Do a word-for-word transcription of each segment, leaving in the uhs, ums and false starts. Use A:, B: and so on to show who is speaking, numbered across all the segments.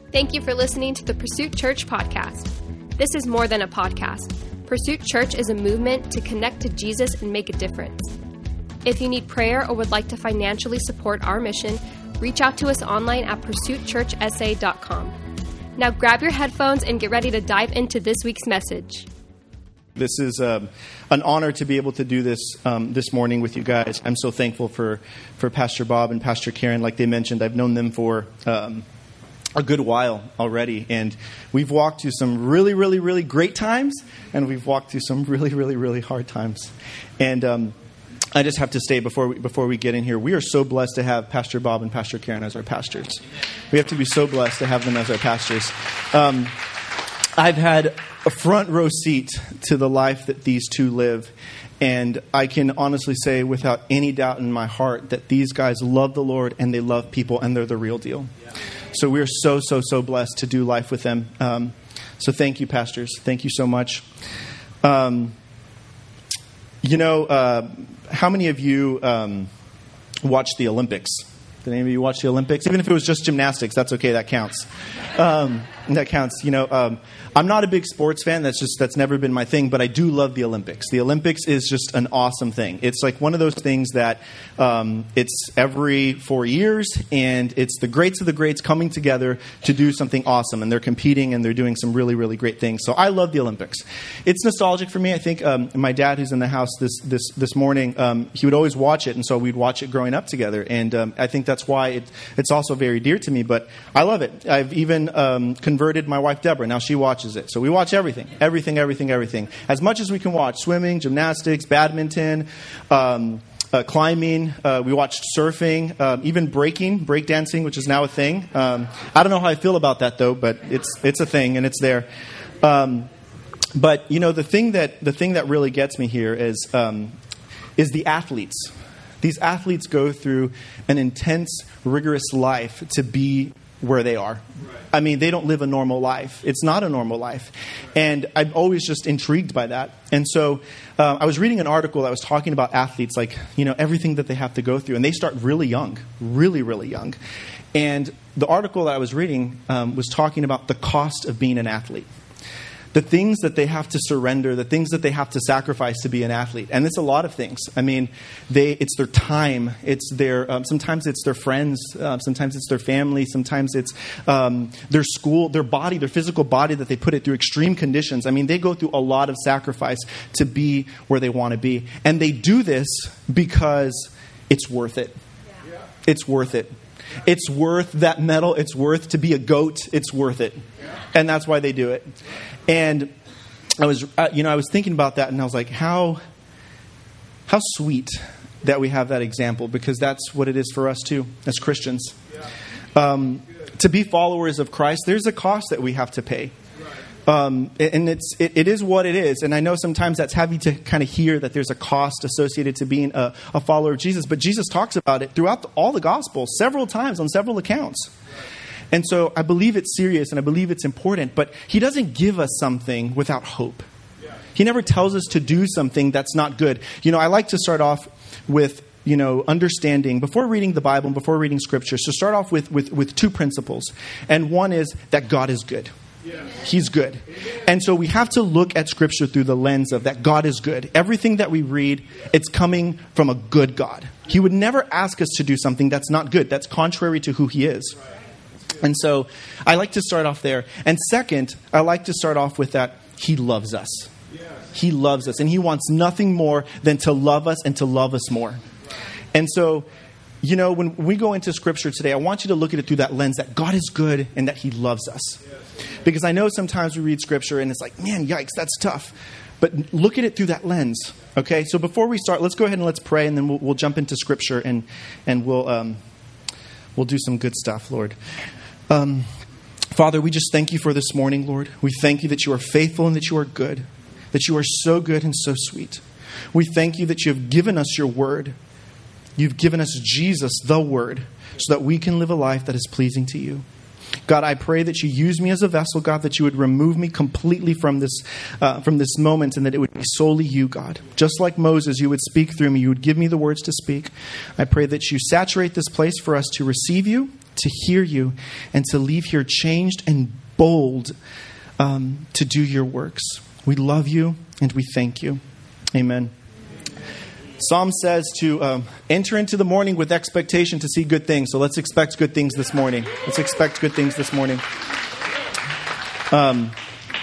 A: Thank you for listening to the Pursuit Church podcast. This is more than a podcast. Pursuit Church is a movement to connect to Jesus and make a difference. If you need prayer or would like to financially support our mission, reach out to us online at pursuit church s a dot com. Now grab your headphones and get ready to dive into this week's message.
B: This is um, an honor to be able to do this um, this morning with you guys. I'm so thankful for, for Pastor Bob and Pastor Karen. Like they mentioned, I've known them for um, a good while already. And we've walked through some really, really, really great times. And we've walked through some really, really, really hard times. And um, I just have to say before we, before we get in here, we are so blessed to have Pastor Bob and Pastor Karen as our pastors. We have to be so blessed to have them as our pastors. Um, I've had a front row seat to the life that these two live. And I can honestly say without any doubt in my heart that these guys love the Lord and they love people and they're the real deal. Yeah. So we're so, so, so blessed to do life with them. Um, so thank you, pastors. Thank you so much. Um, you know, uh, how many of you um, watch the Olympics? Did any of you watch the Olympics? Even if it was just gymnastics, that's okay. That counts. Um, that counts. You know, um, I'm not a big sports fan. That's just that's never been my thing. But I do love the Olympics. The Olympics is just an awesome thing. It's like one of those things that um, it's every four years, and it's the greats of the greats coming together to do something awesome. And they're competing, and they're doing some really, really great things. So I love the Olympics. It's nostalgic for me. I think um, my dad, who's in the house this this this morning, um, he would always watch it, and so we'd watch it growing up together. And um, I think that's why it, it's also very dear to me. But I love it. I've even um, converted my wife Deborah. Now she watches it. So we watch everything, everything, everything, everything. As much as we can watch. Swimming, gymnastics, badminton, um, uh, climbing. Uh, we watched surfing, um, even breaking, breakdancing, which is now a thing. Um, I don't know how I feel about that, though, but it's it's a thing, and it's there. Um, but, you know, the thing that the thing that really gets me here is um, is the athletes. These athletes go through an intense, rigorous life to be where they are. I mean, they don't live a normal life. It's not a normal life. And I'm always just intrigued by that. And so uh, I was reading an article that was talking about athletes, like, you know, everything that they have to go through. And they start really young, really, really young. And the article that I was reading um, was talking about the cost of being an athlete. The things that they have to surrender, the things that they have to sacrifice to be an athlete. And it's a lot of things. I mean, they it's their time. It's their um, sometimes it's their friends. Uh, sometimes it's their family. Sometimes it's um, their school, their body, their physical body that they put it through extreme conditions. I mean, they go through a lot of sacrifice to be where they want to be. And they do this because it's worth it. Yeah. It's worth it. It's worth that medal. It's worth to be a GOAT. It's worth it. And that's why they do it. And I was, uh, you know, I was thinking about that, and I was like, how, how sweet that we have that example, because that's what it is for us too, as Christians. Um, to be followers of Christ, there's a cost that we have to pay. Um, and it's it, it is what it is. And I know sometimes that's heavy to kind of hear that there's a cost associated to being a, a follower of Jesus. But Jesus talks about it throughout the, all the Gospels several times on several accounts. And so I believe it's serious and I believe it's important. But he doesn't give us something without hope. He never tells us to do something that's not good. You know, I like to start off with, you know, understanding, before reading the Bible and before reading Scripture, so start off with, with, with two principles. And one is that God is good. He's good. And so we have to look at Scripture through the lens of that God is good. Everything that we read, it's coming from a good God. He would never ask us to do something that's not good, that's contrary to who he is. And so I like to start off there. And second, I like to start off with that he loves us. He loves us. And he wants nothing more than to love us and to love us more. And so, you know, when we go into Scripture today, I want you to look at it through that lens that God is good and that he loves us. Because I know sometimes we read Scripture and it's like, man, yikes, that's tough. But look at it through that lens. Okay, so before we start, let's go ahead and let's pray, and then we'll, we'll jump into Scripture and and we'll um, we'll do some good stuff, Lord. Um, Father, we just thank you for this morning, Lord. We thank you that you are faithful and that you are good, that you are so good and so sweet. We thank you that you have given us your word. You've given us Jesus, the word, so that we can live a life that is pleasing to you. God, I pray that you use me as a vessel, God, that you would remove me completely from this uh, from this moment, and that it would be solely you, God. Just like Moses, you would speak through me. You would give me the words to speak. I pray that you saturate this place for us to receive you, to hear you, and to leave here changed and bold um, to do your works. We love you and we thank you. Amen. Psalm says to um, enter into the morning with expectation to see good things. So let's expect good things this morning. Let's expect good things this morning. Um,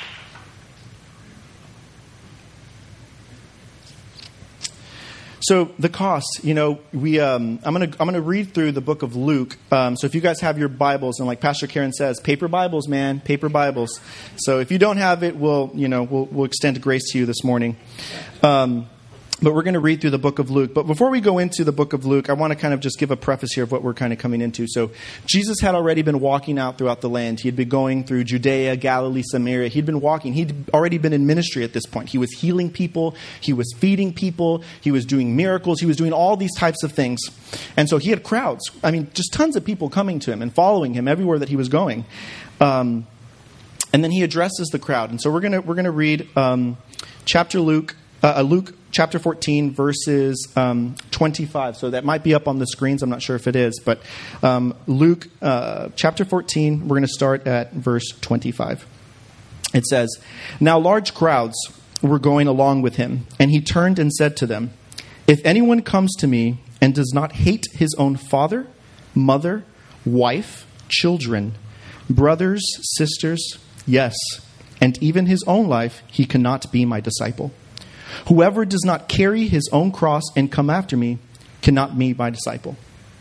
B: so the cost, you know, we um, I'm gonna I'm gonna read through the book of Luke. Um, so if you guys have your Bibles, and like Pastor Karen says, paper Bibles, man, paper Bibles. So if you don't have it, we'll you know we'll we'll extend grace to you this morning. Um, But we're going to read through the book of Luke. But before we go into the book of Luke, I want to kind of just give a preface here of what we're kind of coming into. So Jesus had already been walking out throughout the land. He had been going through Judea, Galilee, Samaria. He'd been walking. He'd already been in ministry at this point. He was healing people. He was feeding people. He was doing miracles. He was doing all these types of things. And so he had crowds. I mean, just tons of people coming to him and following him everywhere that he was going. Um, and then he addresses the crowd. And so we're going to we're going to read um, chapter Luke, uh, Luke. Chapter fourteen, verses um, twenty-five. So that might be up on the screens. I'm not sure if it is. But um, Luke uh, chapter fourteen, we're going to start at verse twenty-five. It says, "Now large crowds were going along with him, and he turned and said to them, 'If anyone comes to me and does not hate his own father, mother, wife, children, brothers, sisters, yes, and even his own life, he cannot be my disciple. Whoever does not carry his own cross and come after me cannot be my disciple.'"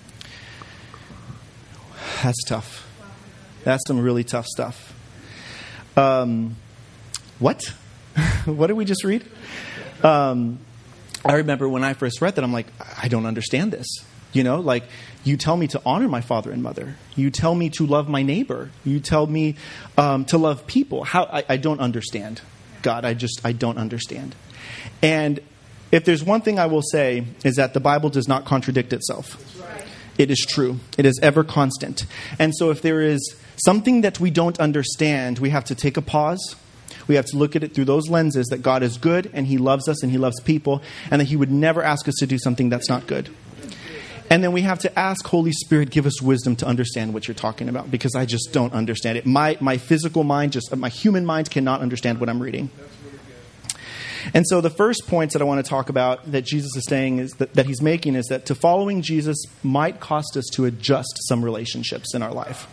B: That's tough. That's some really tough stuff. Um, what? What did we just read? Um, I remember when I first read that, I'm like, I don't understand this. You know, like, you tell me to honor my father and mother. You tell me to love my neighbor. You tell me um, to love people. How I, I don't understand. God, I just, I don't understand. And if there's one thing I will say is that the Bible does not contradict itself. Right. It is true. It is ever constant. And so if there is something that we don't understand, we have to take a pause. We have to look at it through those lenses that God is good and he loves us and he loves people and that he would never ask us to do something that's not good. And then we have to ask, Holy Spirit, give us wisdom to understand what you're talking about, because I just don't understand it. My my physical mind, just my human mind cannot understand what I'm reading. And so the first points that I want to talk about that Jesus is saying is that, that he's making is that to following Jesus might cost us to adjust some relationships in our life.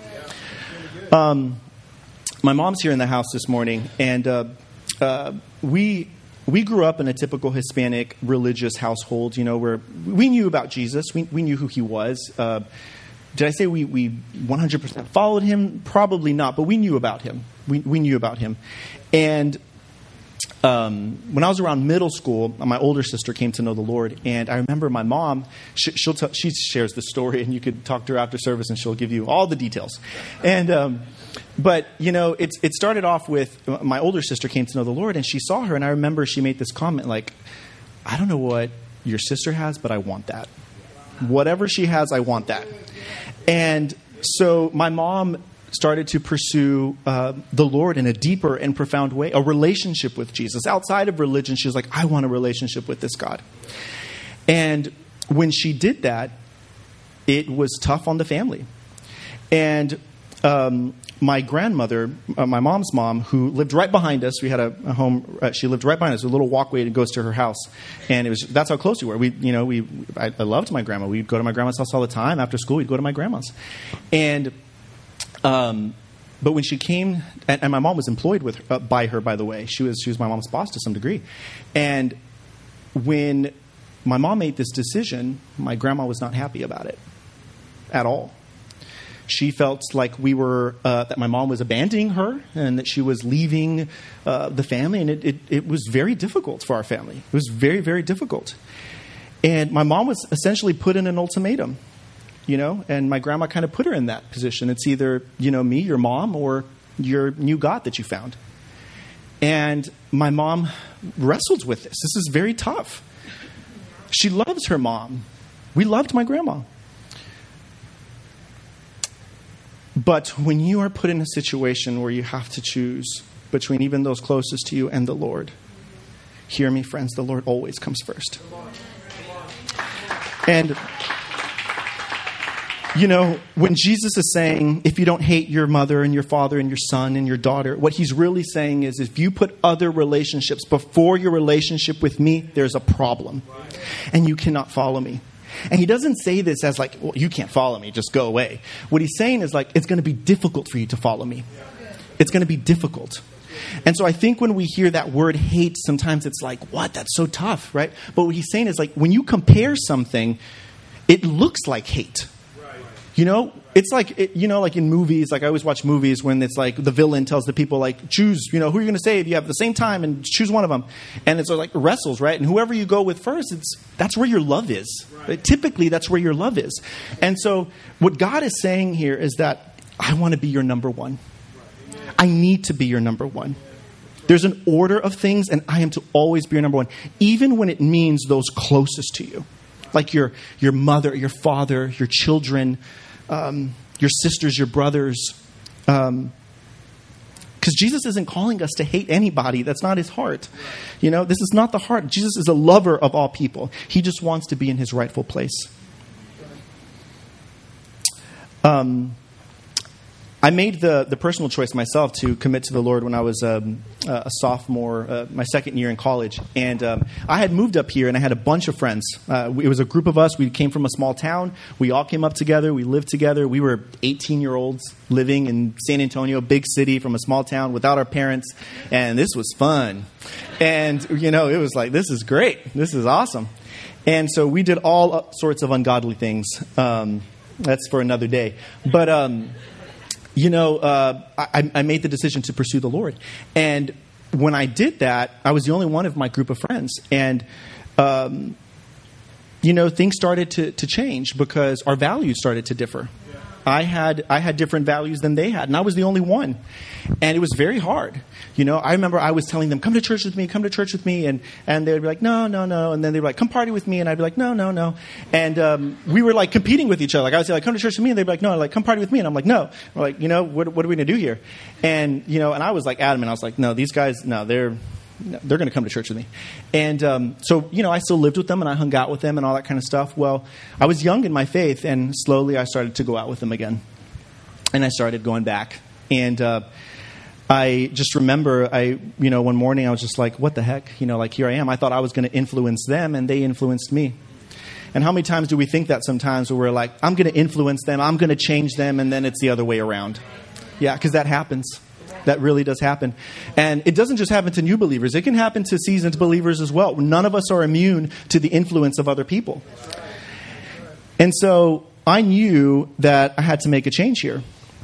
B: Um, my mom's here in the house this morning, and uh, uh, we we grew up in a typical Hispanic religious household. You know, where we knew about Jesus, we we knew who he was. Uh, did I say we we one hundred percent followed him? Probably not, but we knew about him. We we knew about him, and. Um, when I was around middle school, my older sister came to know the Lord, and I remember my mom. She, she'll t- she shares the story, and you could talk to her after service, and she'll give you all the details. And um, but you know, it it started off with my older sister came to know the Lord, and she saw her, and I remember she made this comment like, "I don't know what your sister has, but I want that. Whatever she has, I want that." And so my mom started to pursue uh, the Lord in a deeper and profound way, a relationship with Jesus. Outside of religion, she was like, I want a relationship with this God. And when she did that, it was tough on the family. And um, my grandmother, uh, my mom's mom, who lived right behind us, we had a, a home, uh, she lived right behind us, a little walkway that goes to her house. And it was that's how close we were. We, you know, we I, I loved my grandma. We'd go to my grandma's house all the time. After school, we'd go to my grandma's. And Um, but when she came, and, and my mom was employed with uh, by her, by the way, she was she was my mom's boss to some degree. And when my mom made this decision, my grandma was not happy about it at all. She felt like we were uh, that my mom was abandoning her and that she was leaving uh, the family, and it, it it was very difficult for our family. It was very very difficult. And my mom was essentially put in an ultimatum. You know, and my grandma kind of put her in that position. It's either, you know, me, your mom, or your new God that you found. And my mom wrestled with this. This is very tough. She loves her mom. We loved my grandma. But when you are put in a situation where you have to choose between even those closest to you and the Lord, hear me, friends, the Lord always comes first. And You know, when Jesus is saying, if you don't hate your mother and your father and your son and your daughter, what he's really saying is, if you put other relationships before your relationship with me, there's a problem. And you cannot follow me. And he doesn't say this as like, well, you can't follow me, just go away. What he's saying is like, it's going to be difficult for you to follow me. It's going to be difficult. And so I think when we hear that word hate, sometimes it's like, what? That's so tough, right? But what he's saying is like, when you compare something, it looks like hate. You know, it's like, it, you know, like in movies, like I always watch movies when it's like the villain tells the people like, choose, you know, who are you going to save? You have the same time and choose one of them. And it's like wrestles, right? And whoever you go with first, it's that's where your love is. Right? Typically, that's where your love is. And so what God is saying here is that I want to be your number one. I need to be your number one. There's an order of things, and I am to always be your number one, even when it means those closest to you, like your your mother, your father, your children, Um, your sisters, your brothers. Um, because Jesus isn't calling us to hate anybody. That's not his heart. You know, this is not the heart. Jesus is a lover of all people. He just wants to be in his rightful place. Um, I made the, the personal choice myself to commit to the Lord when I was um, a sophomore, uh, my second year in college. And um, I had moved up here and I had a bunch of friends. Uh, it was a group of us. We came from a small town. We all came up together. We lived together. We were eighteen-year-olds living in San Antonio, big city from a small town without our parents. And this was fun. And, you know, it was like, this is great. This is awesome. And so we did all sorts of ungodly things. Um, that's for another day. But... Um, You know, uh, I, I made the decision to pursue the Lord. And when I did that, I was the only one of my group of friends. And, um, you know, things started to, to change because our values started to differ. I had I had different values than they had, and I was the only one. And it was very hard. You know, I remember I was telling them, come to church with me, come to church with me. And, and they'd be like, no, no, no. And then they'd be like, come party with me. And I'd be like, no, no, no. And um, we were like competing with each other. Like I would say, like, come to church with me. And they'd be like, no, like, come party with me. And I'm like, no. We're like, you know, what, what are we going to do here? And, you know, and I was like adamant. I was like, no, these guys, no, they're... they're going to come to church with me. And um, so, you know, I still lived with them and I hung out with them and all that kind of stuff. Well, I was young in my faith and slowly I started to go out with them again. And I started going back. And uh, I just remember, I, you know, one morning I was just like, what the heck? You know, like here I am. I thought I was going to influence them and they influenced me. And how many times do we think that sometimes where we're like, I'm going to influence them, I'm going to change them, and then it's the other way around. Yeah, because that happens. That really does happen. And it doesn't just happen to new believers. It can happen to seasoned believers as well. None of us are immune to the influence of other people. And so I knew that I had to make a change here.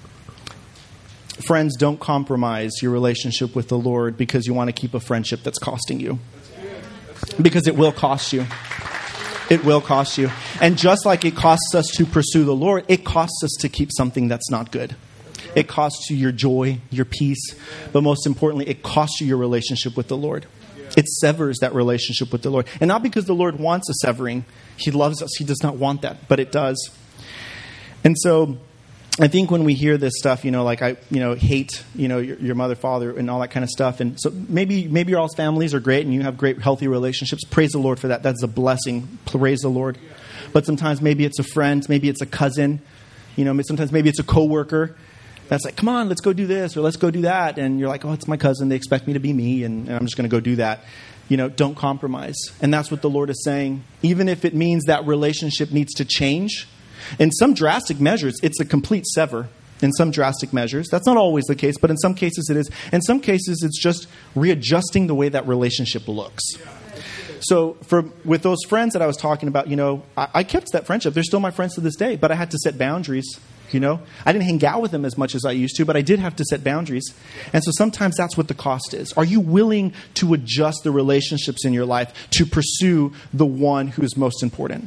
B: Friends, don't compromise your relationship with the Lord because you want to keep a friendship that's costing you. Because it will cost you. It will cost you. And just like it costs us to pursue the Lord, it costs us to keep something that's not good. It costs you your joy, your peace, but most importantly, it costs you your relationship with the Lord. It severs that relationship with the Lord. And not because the Lord wants a severing. He loves us. He does not want that, but it does. And so I think when we hear this stuff, you know, like I, you know, hate, you know, your, your mother, father, and all that kind of stuff. And so maybe, maybe your all's families are great and you have great, healthy relationships. Praise the Lord for that. That's a blessing. Praise the Lord. But sometimes maybe it's a friend, maybe it's a cousin, you know, sometimes maybe it's a coworker. That's like, come on, let's go do this or let's go do that. And you're like, oh, it's my cousin. They expect me to be me. And, and I'm just going to go do that. You know, don't compromise. And that's what the Lord is saying. Even if it means that relationship needs to change. In some drastic measures, it's a complete sever. In some drastic measures. That's not always the case, but in some cases it is. In some cases, it's just readjusting the way that relationship looks. So for with those friends that I was talking about, you know, I, I kept that friendship. They're still my friends to this day, but I had to set boundaries. You know, I didn't hang out with them as much as I used to, but I did have to set boundaries. And so sometimes that's what the cost is. Are you willing to adjust the relationships in your life to pursue the one who is most important?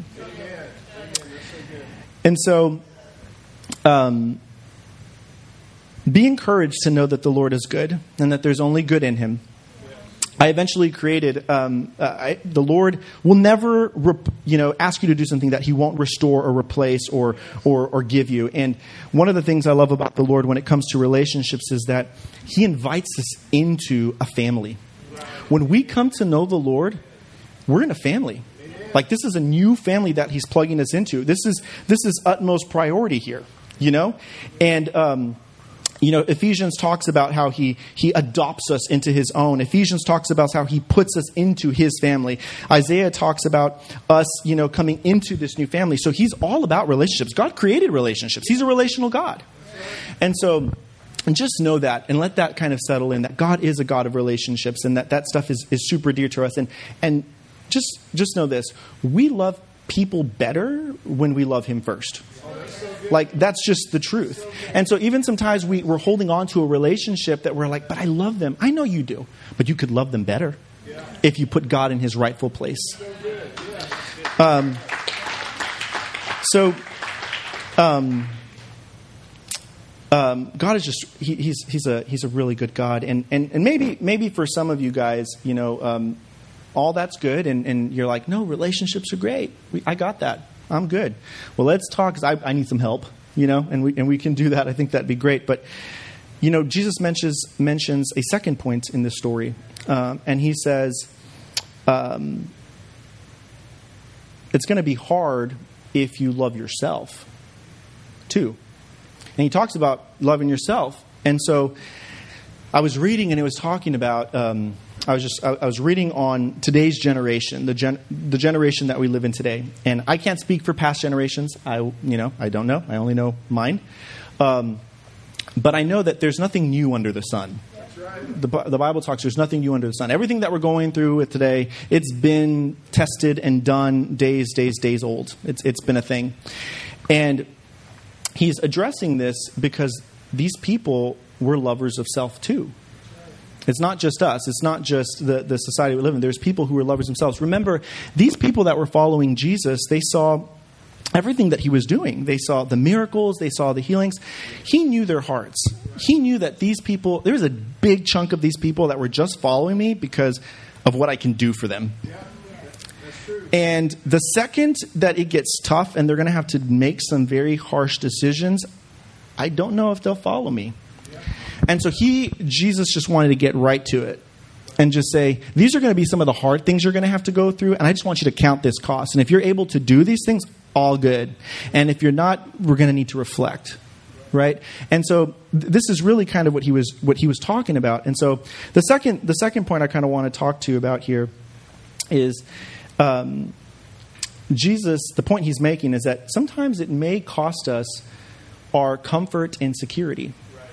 B: And so um, be encouraged to know that the Lord is good and that there's only good in him. I eventually created, um, uh, I, the Lord will never, rep, you know, ask you to do something that he won't restore or replace or, or, or give you. And one of the things I love about the Lord when it comes to relationships is that he invites us into a family. When we come to know the Lord, we're in a family. Like, this is a new family that he's plugging us into. This is this is utmost priority here, you know? And, um, you know, Ephesians talks about how he he adopts us into his own. Ephesians talks about how he puts us into his family. Isaiah talks about us, you know, coming into this new family. So he's all about relationships. God created relationships. He's a relational God. And so... And just know that and let that kind of settle in, that God is a God of relationships and that that stuff is, is super dear to us. And and just just know this. We love people better when we love him first. Like, that's just the truth. And so even sometimes we, we're holding on to a relationship that we're like, but I love them. I know you do. But you could love them better if you put God in his rightful place. Um, so... Um, Um, God is just, he, he's he's a he's a really good God. And, and, and maybe maybe for some of you guys, you know, um, all that's good. And, and you're like, no, relationships are great. We, I got that. I'm good. Well, let's talk, because I, I need some help, you know, and we and we can do that. I think that'd be great. But, you know, Jesus mentions, mentions a second point in this story. Um, and he says, um, it's going to be hard if you love yourself, too. And he talks about loving yourself. And so I was reading, and it was talking about, um, I was just, I, I was reading on today's generation, the gen, the generation that we live in today. And I can't speak for past generations. I, you know, I don't know. I only know mine. Um, but I know that there's nothing new under the sun. That's right. The, the Bible talks, there's nothing new under the sun. Everything that we're going through with today, it's been tested and done days, days, days old. It's It's been a thing. And he's addressing this because these people were lovers of self too. It's not just us. It's not just the, the society we live in. There's people who were lovers themselves. Remember, these people that were following Jesus, they saw everything that he was doing. They saw the miracles. They saw the healings. He knew their hearts. He knew that these people, there was a big chunk of these people that were just following me because of what I can do for them. And the second that it gets tough and they're going to have to make some very harsh decisions, I don't know if they'll follow me. And so he, Jesus just wanted to get right to it and just say, these are going to be some of the hard things you're going to have to go through. And I just want you to count this cost. And if you're able to do these things, all good. And if you're not, we're going to need to reflect. Right? And so th- this is really kind of what he was what he was talking about. And so the second the second point I kind of want to talk to you about here is um, Jesus, the point he's making is that sometimes it may cost us our comfort and security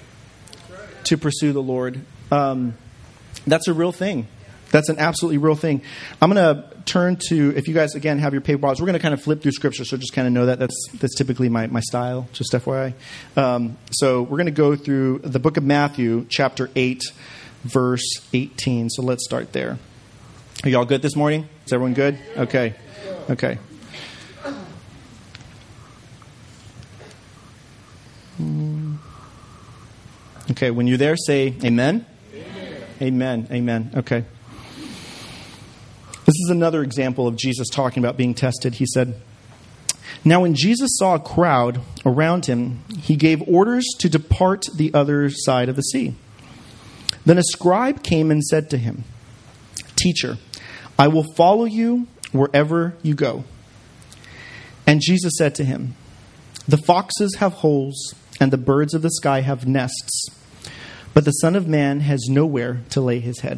B: to pursue the Lord. Um, that's a real thing. That's an absolutely real thing. I'm going to turn to, if you guys, again, have your paper balls, we're going to kind of flip through Scripture, so just kind of know that. That's that's typically my, my style, just F Y I. Um, so we're going to go through the book of Matthew, chapter eight, verse eighteen. So let's start there. Are y'all good this morning? Is everyone good? Okay. Okay. Okay, when you're there, say amen. Amen. Amen. Amen. Okay. This is another example of Jesus talking about being tested. He said, "Now when Jesus saw a crowd around him, he gave orders to depart the other side of the sea. Then a scribe came and said to him, 'Teacher, I will follow you wherever you go.' And Jesus said to him, 'The foxes have holes, and the birds of the sky have nests, but the Son of Man has nowhere to lay his head.'"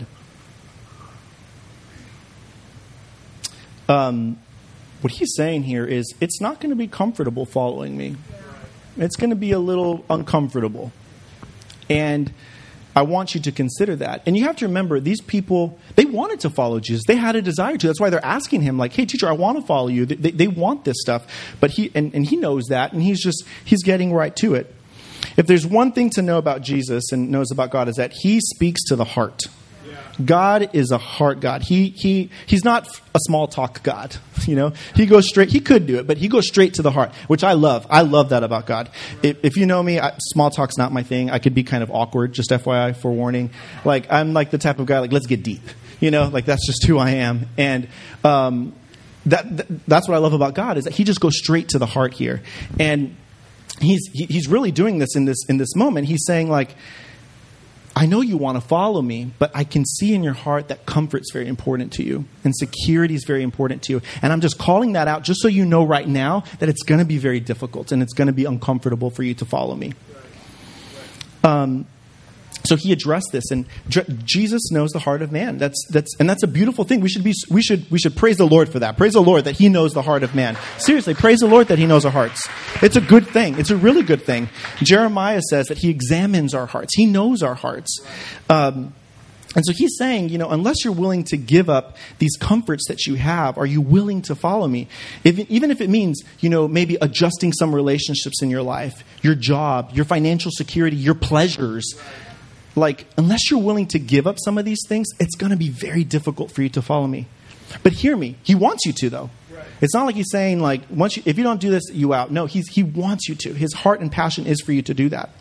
B: Um, what he's saying here is, it's not going to be comfortable following me. It's going to be a little uncomfortable. And I want you to consider that. And you have to remember, these people, they wanted to follow Jesus. They had a desire to. That's why they're asking him, like, "Hey, teacher, I want to follow you." They, they, they want this stuff. But he, and, and he knows that, and he's just, he's getting right to it. If there's one thing to know about Jesus and knows about God, is that he speaks to the heart. God is a heart God. He he he's not a small talk God. You know, he goes straight. He could do it, but he goes straight to the heart, which I love. I love that about God. If, if you know me, I, small talk's not my thing. I could be kind of awkward. Just F Y I, forewarning. Like, I'm like the type of guy, like, let's get deep. You know, like, that's just who I am. And um, that, that that's what I love about God, is that he just goes straight to the heart here. And he's he, he's really doing this in this in this moment. He's saying, like, I know you want to follow me, but I can see in your heart that comfort's very important to you and security is very important to you. And I'm just calling that out just so you know right now that it's going to be very difficult and it's going to be uncomfortable for you to follow me. Um, so he addressed this, and J- Jesus knows the heart of man. That's that's and that's a beautiful thing. We should be we should we should praise the Lord for that. Praise the Lord that he knows the heart of man. Seriously, praise the Lord that he knows our hearts. It's a good thing. It's a really good thing. Jeremiah says that he examines our hearts. He knows our hearts. Um, and so he's saying, you know, unless you're willing to give up these comforts that you have, are you willing to follow me? If, even if it means, you know, maybe adjusting some relationships in your life, your job, your financial security, your pleasures. Like, unless you're willing to give up some of these things, it's going to be very difficult for you to follow me. But hear me. He wants you to, though. Right. It's not like he's saying, like, once you, if you don't do this, you out. No, he's, he wants you to. His heart and passion is for you to do that.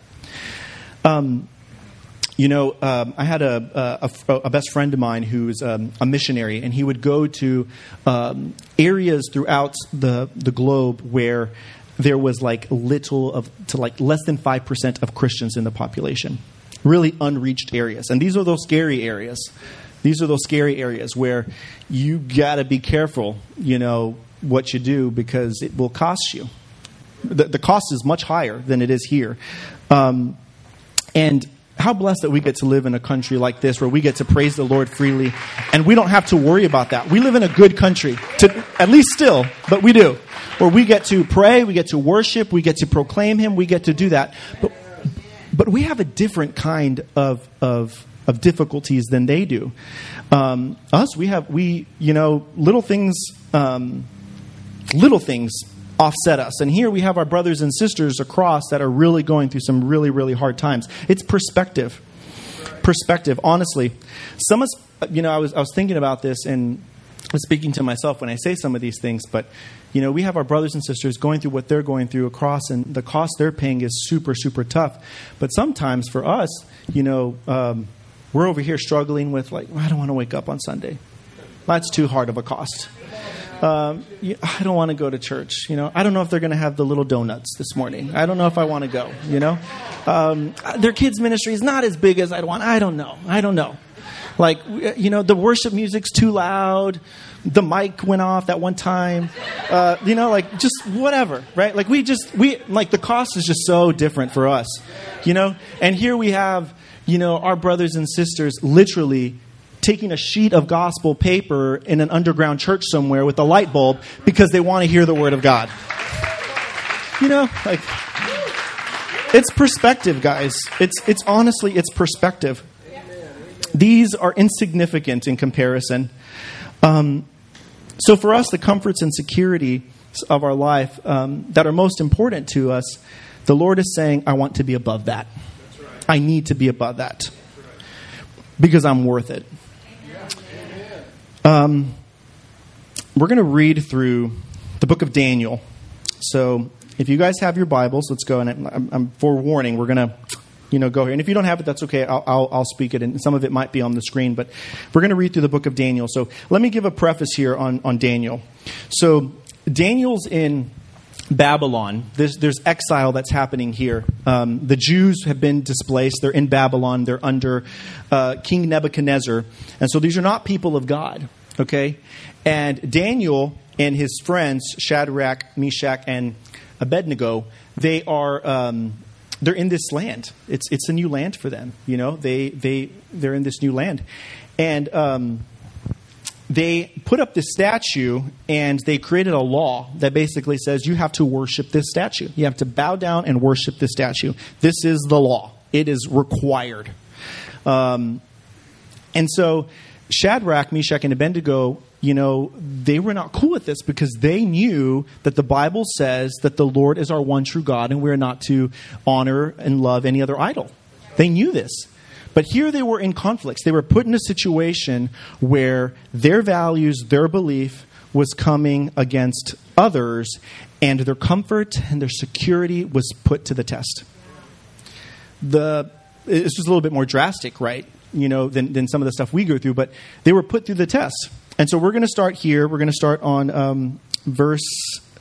B: Um, you know, um, I had a, a, a best friend of mine who's um, a missionary, and he would go to um, areas throughout the, the globe where there was, like, little of, to, like, less than five percent of Christians in the population. Really unreached areas. And these are those scary areas. These are those scary areas where you got to be careful, you know, what you do because it will cost you. The, the cost is much higher than it is here. Um, and how blessed that we get to live in a country like this where we get to praise the Lord freely and we don't have to worry about that. We live in a good country, to, at least still, but we do. Where we get to pray, we get to worship, we get to proclaim Him, we get to do that. But But we have a different kind of of, of difficulties than they do. Um, us, we have we you know little things, um, little things offset us, and here we have our brothers and sisters across that are really going through some really really hard times. It's perspective, perspective. Honestly, some of us, you know, I was I was thinking about this and was speaking to myself when I say some of these things, but. You know, we have our brothers and sisters going through what they're going through across, and the cost they're paying is super, super tough. But sometimes for us, you know, um, we're over here struggling with like, well, I don't want to wake up on Sunday. That's too hard of a cost. Um, I don't want to go to church. You know, I don't know if they're going to have the little donuts this morning. I don't know if I want to go. You know, um, their kids' ministry is not as big as I'd want. I don't know. I don't know. Like, you know, the worship music's too loud. The mic went off that one time. Uh, you know, like just whatever, right? Like we just, we like the cost is just so different for us, you know? And here we have, you know, our brothers and sisters literally taking a sheet of gospel paper in an underground church somewhere with a light bulb because they want to hear the word of God. You know, like it's perspective, guys. It's, it's honestly, it's perspective. These are insignificant in comparison. Um, so for us, the comforts and security of our life um, that are most important to us, the Lord is saying, I want to be above that. That's right. I need to be above that. That's right. Because I'm worth it. Um, we're going to read through the book of Daniel. So if you guys have your Bibles, let's go. And I'm, I'm forewarning, we're going to... You know, go here. And if you don't have it, that's okay. I'll, I'll, I'll speak it. And some of it might be on the screen. But we're going to read through the book of Daniel. So let me give a preface here on, on Daniel. So Daniel's in Babylon. There's, there's exile that's happening here. Um, the Jews have been displaced. They're in Babylon. They're under uh, King Nebuchadnezzar. And so these are not people of God. Okay? And Daniel and his friends, Shadrach, Meshach, and Abednego, they are... Um, They're in this land. It's it's a new land for them. You know, they they they're in this new land, and um, they put up this statue, and they created a law that basically says you have to worship this statue. You have to bow down and worship this statue. This is the law. It is required. Um, and so Shadrach, Meshach, and Abednego, you know, they were not cool with this because they knew that the Bible says that the Lord is our one true God and we're not to honor and love any other idol. They knew this. But here they were in conflicts. They were put in a situation where their values, their belief was coming against others, and their comfort and their security was put to the test. The it's just a little bit more drastic, right? You know, than, than some of the stuff we go through, but they were put through the test. And so we're going to start here. We're going to start on um, verse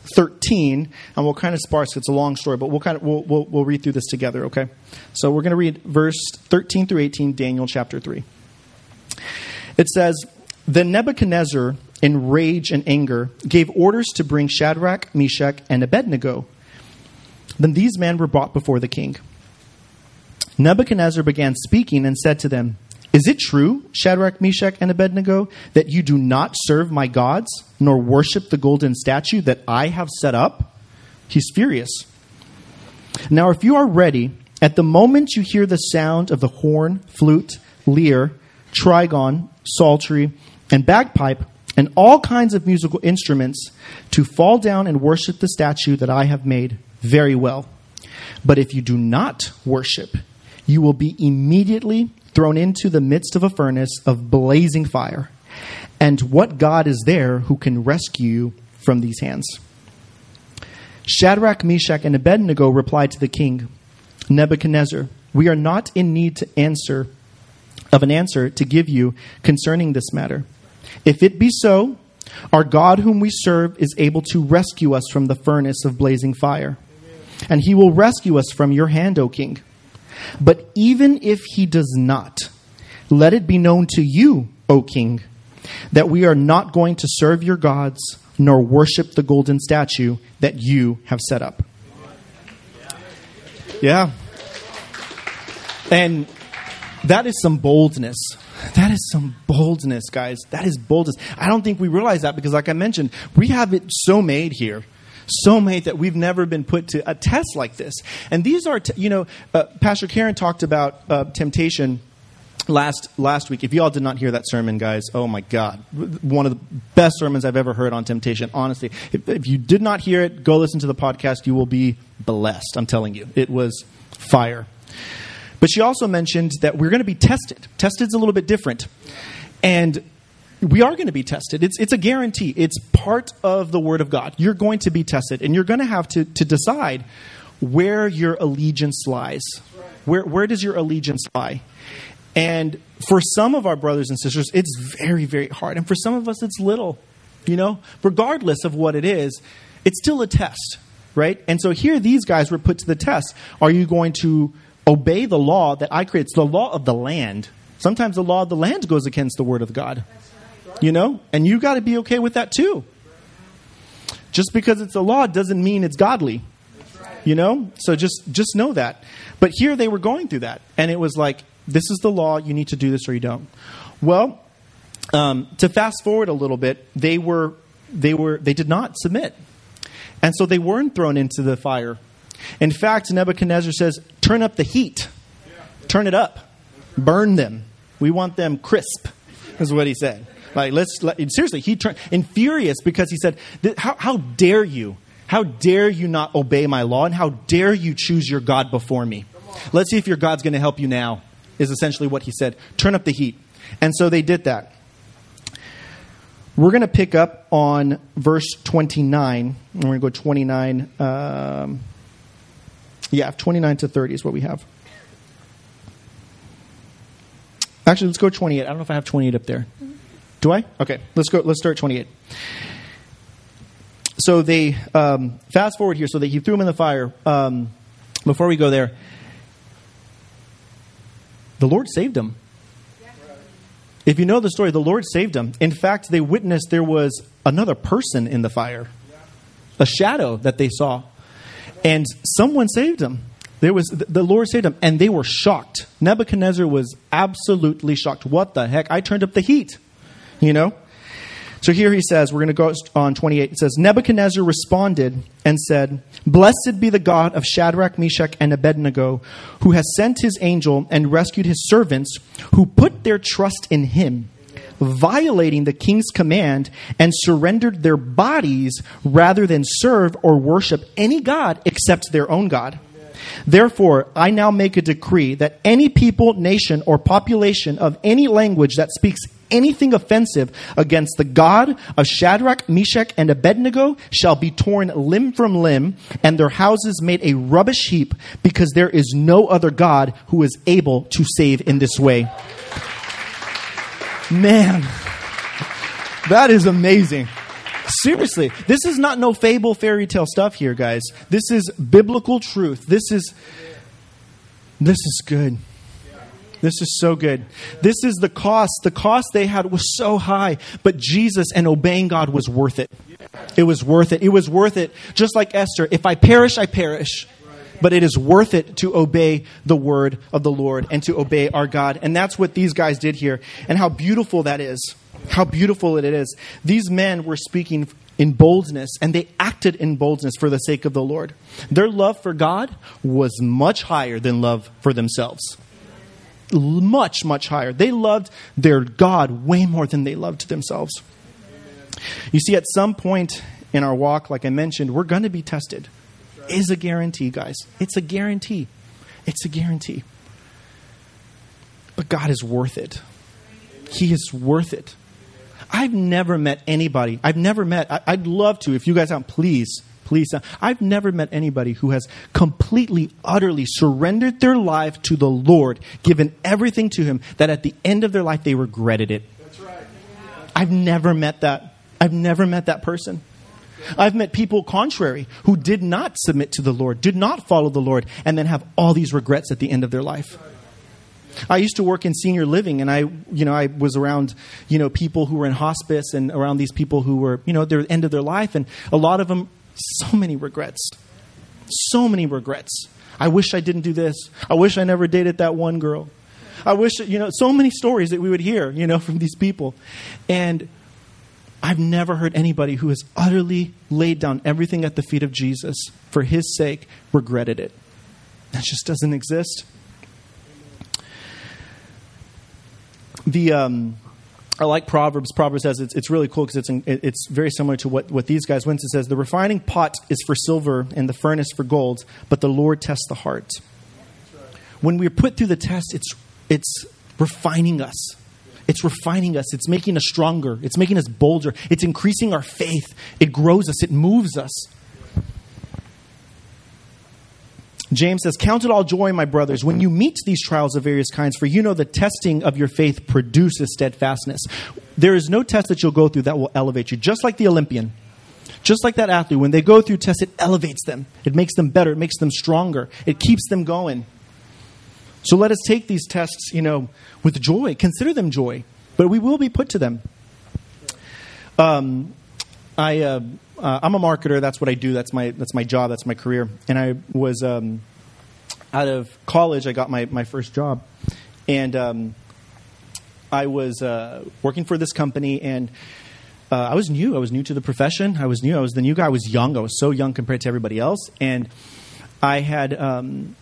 B: thirteen, and we'll kind of sparse. It's a long story, but we'll kind of we'll we'll, we'll read through this together. Okay, so we're going to read verse thirteen through eighteen, Daniel chapter three. It says, "Then Nebuchadnezzar, in rage and anger, gave orders to bring Shadrach, Meshach, and Abednego. Then these men were brought before the king. Nebuchadnezzar began speaking and said to them, 'Is it true, Shadrach, Meshach, and Abednego, that you do not serve my gods, nor worship the golden statue that I have set up?' He's furious. 'Now if you are ready, at the moment you hear the sound of the horn, flute, lyre, trigon, psaltery, and bagpipe, and all kinds of musical instruments, to fall down and worship the statue that I have made, very well. But if you do not worship, you will be immediately thrown into the midst of a furnace of blazing fire. And what God is there who can rescue you from these hands?' Shadrach, Meshach, and Abednego replied to the king, 'Nebuchadnezzar, we are not in need to answer of an answer to give you concerning this matter. If it be so, our God whom we serve is able to rescue us from the furnace of blazing fire. And he will rescue us from your hand, O king. But even if he does not, let it be known to you, O king, that we are not going to serve your gods, nor worship the golden statue that you have set up.'" Yeah. And that is some boldness. That is some boldness, guys. That is boldness. I don't think we realize that because, like I mentioned, we have it so made here. So made that we've never been put to a test like this. And these are, t- you know, uh, Pastor Karen talked about uh, temptation last last week. If you all did not hear that sermon, guys, oh my God. One of the best sermons I've ever heard on temptation, honestly. If, if you did not hear it, go listen to the podcast. You will be blessed, I'm telling you. It was fire. But she also mentioned that we're going to be tested. Tested's a little bit different. And we are going to be tested. It's it's a guarantee. It's part of the Word of God. You're going to be tested. And you're going to have to, to decide where your allegiance lies. Where where does your allegiance lie? And for some of our brothers and sisters, it's very, very hard. And for some of us, it's little. You know, regardless of what it is, it's still a test, right? And so here these guys were put to the test. Are you going to obey the law that I create? It's the law of the land. Sometimes the law of the land goes against the Word of God. You know? And you got to be okay with that too. Just because it's a law doesn't mean it's godly. You know? So just, just know that. But here they were going through that. And it was like, this is the law. You need to do this or you don't. Well, um, to fast forward a little bit, they were, they were, they did not submit. And so they weren't thrown into the fire. In fact, Nebuchadnezzar says, turn up the heat. Turn it up. Burn them. We want them crisp, is what he said. Like, let's, let, seriously, he turned, and furious because he said, how, how dare you? How dare you not obey my law? And how dare you choose your God before me? Let's see if your God's going to help you now, is essentially what he said. Turn up the heat. And so they did that. We're going to pick up on verse twenty-nine. We're going to go twenty-nine. Um, yeah, twenty-nine to thirty is what we have. Actually, let's go twenty-eight. I don't know if I have twenty-eight up there. Do I? Okay, let's go. Let's start twenty-eight. So they um, fast forward here. So that he threw him in the fire. Um, before we go there, the Lord saved him. If you know the story, the Lord saved him. In fact, they witnessed there was another person in the fire, a shadow that they saw, and someone saved him. There was the Lord saved him, and they were shocked. Nebuchadnezzar was absolutely shocked. What the heck? I turned up the heat, you know. So here he says, we're going to go on twenty-eight. It says, Nebuchadnezzar responded and said, "Blessed be the God of Shadrach, Meshach, and Abednego, who has sent his angel and rescued his servants who put their trust in him, violating the king's command and surrendered their bodies rather than serve or worship any god except their own God. Therefore, I now make a decree that any people, nation, or population of any language that speaks anything offensive against the God of Shadrach, Meshach, and Abednego shall be torn limb from limb, and their houses made a rubbish heap, because there is no other God who is able to save in this way." Man, that is amazing. Seriously, this is not no fable fairy tale stuff here, guys. This is biblical truth. This is, this is good. This is so good. This is the cost. The cost they had was so high, but Jesus and obeying God was worth it. It was worth it. It was worth it. Just like Esther, if I perish, I perish. But it is worth it to obey the word of the Lord and to obey our God. And that's what these guys did here. And how beautiful that is. How beautiful it is. These men were speaking in boldness, and they acted in boldness for the sake of the Lord. Their love for God was much higher than love for themselves. Much, much higher. They loved their God way more than they loved themselves. You see, at some point in our walk, like I mentioned, we're going to be tested. It's a guarantee, guys. It's a guarantee. It's a guarantee. But God is worth it. He is worth it. I've never met anybody. I've never met. I, I'd love to. If you guys aren't, please, please. I've never met anybody who has completely, utterly surrendered their life to the Lord, given everything to Him, that at the end of their life they regretted it. That's right. I've never met that. I've never met that person. I've met people contrary who did not submit to the Lord, did not follow the Lord, and then have all these regrets at the end of their life. I used to work in senior living, and I, you know, I was around, you know, people who were in hospice and around these people who were, you know, at the end of their life, and a lot of them, so many regrets, so many regrets. I wish I didn't do this. I wish I never dated that one girl. I wish, you know, so many stories that we would hear, you know, from these people. And I've never heard anybody who has utterly laid down everything at the feet of Jesus for His sake, regretted it. That just doesn't exist. The um, I like Proverbs. Proverbs says it's it's really cool because it's it's very similar to what, what these guys went. It says the refining pot is for silver and the furnace for gold, but the Lord tests the heart. When we're put through the test, it's it's refining us. It's refining us. It's making us stronger. It's making us bolder. It's increasing our faith. It grows us. It moves us. James says, "Count it all joy, my brothers, when you meet these trials of various kinds, for you know the testing of your faith produces steadfastness." There is no test that you'll go through that will elevate you. Just like the Olympian, just like that athlete, when they go through tests, it elevates them. It makes them better. It makes them stronger. It keeps them going. So let us take these tests, you know, with joy. Consider them joy, but we will be put to them. Um, I, uh, uh, I'm a marketer. That's what I do. That's my that's my job. That's my career. And I was um, out of college. I got my, my first job, and um, I was uh, working for this company. And uh, I was new. I was new to the profession. I was new. I was the new guy. I was young. I was so young compared to everybody else. And I had. Um,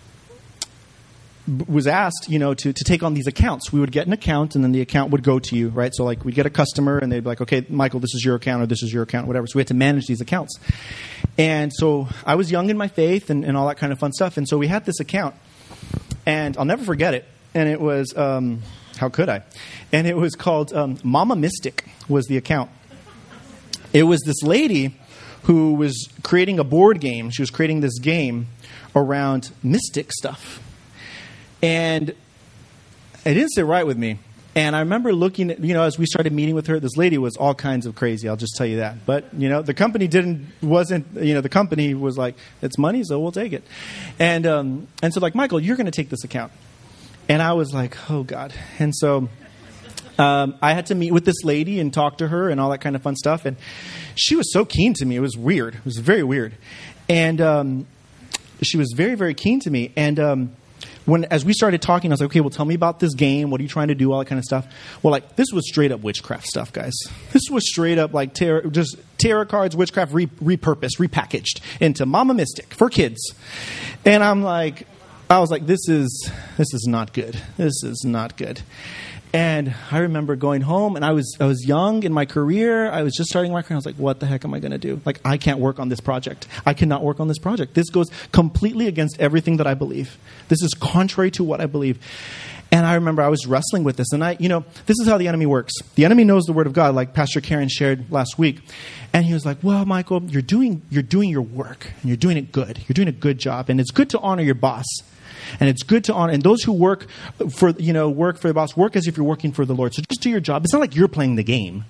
B: was asked, you know, to, to take on these accounts. We would get an account, and then the account would go to you, right? So, like, we'd get a customer, and they'd be like, okay, Michael, this is your account, or this is your account, whatever. So we had to manage these accounts. And so I was young in my faith and, and all that kind of fun stuff. And so we had this account, and I'll never forget it. And it was, um, how could I? And it was called um, Mama Mystic was the account. It was this lady who was creating a board game. She was creating this game around mystic stuff. And it didn't sit right with me. And I remember looking at, you know, as we started meeting with her, this lady was all kinds of crazy. I'll just tell you that. But, you know, the company didn't, wasn't, you know, the company was like, it's money, so we'll take it. And, um, and so like, Michael, you're going to take this account. And I was like, oh God. And so, um, I had to meet with this lady and talk to her and all that kind of fun stuff. And she was so keen to me. It was weird. It was very weird. And, um, she was very, very keen to me. And, um, When, as we started talking, I was like, okay, well, tell me about this game. What are you trying to do? All that kind of stuff. Well, like, this was straight up witchcraft stuff, guys. This was straight up like tarot, just tarot cards, witchcraft re- repurposed, repackaged into Mama Mystic for kids. And I'm like, I was like, this is, this is not good. This is not good. And I remember going home, and I was I was young in my career. I was just starting my career. I was like, what the heck am I going to do? Like, I can't work on this project. I cannot work on this project. This goes completely against everything that I believe. This is contrary to what I believe. And I remember I was wrestling with this. And I, you know, this is how the enemy works. The enemy knows the word of God, like Pastor Karen shared last week. And he was like, well, Michael, you're doing you're doing your work, and you're doing it good. You're doing a good job. And it's good to honor your boss. And it's good to honor, and those who work for, you know, work for the boss, work as if you're working for the Lord. So just do your job. It's not like you're playing the game.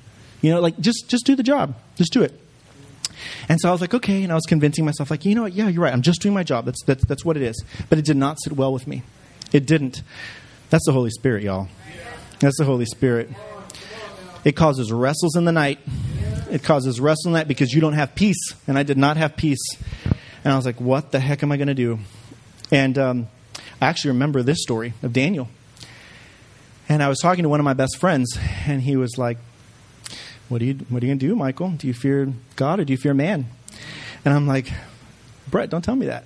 B: You know, like, just, just do the job. Just do it. And so I was like, okay. And I was convincing myself, like, you know what? Yeah, you're right. I'm just doing my job. That's, that's, that's what it is. But it did not sit well with me. It didn't. That's the Holy Spirit, y'all. That's the Holy Spirit. It causes wrestles in the night. It causes wrestle in the night because you don't have peace. And I did not have peace. And I was like, what the heck am I going to do? And um, I actually remember this story of Daniel. And I was talking to one of my best friends, and he was like, what are you, what are you going to do, Michael? Do you fear God or do you fear man? And I'm like, Brett, don't tell me that.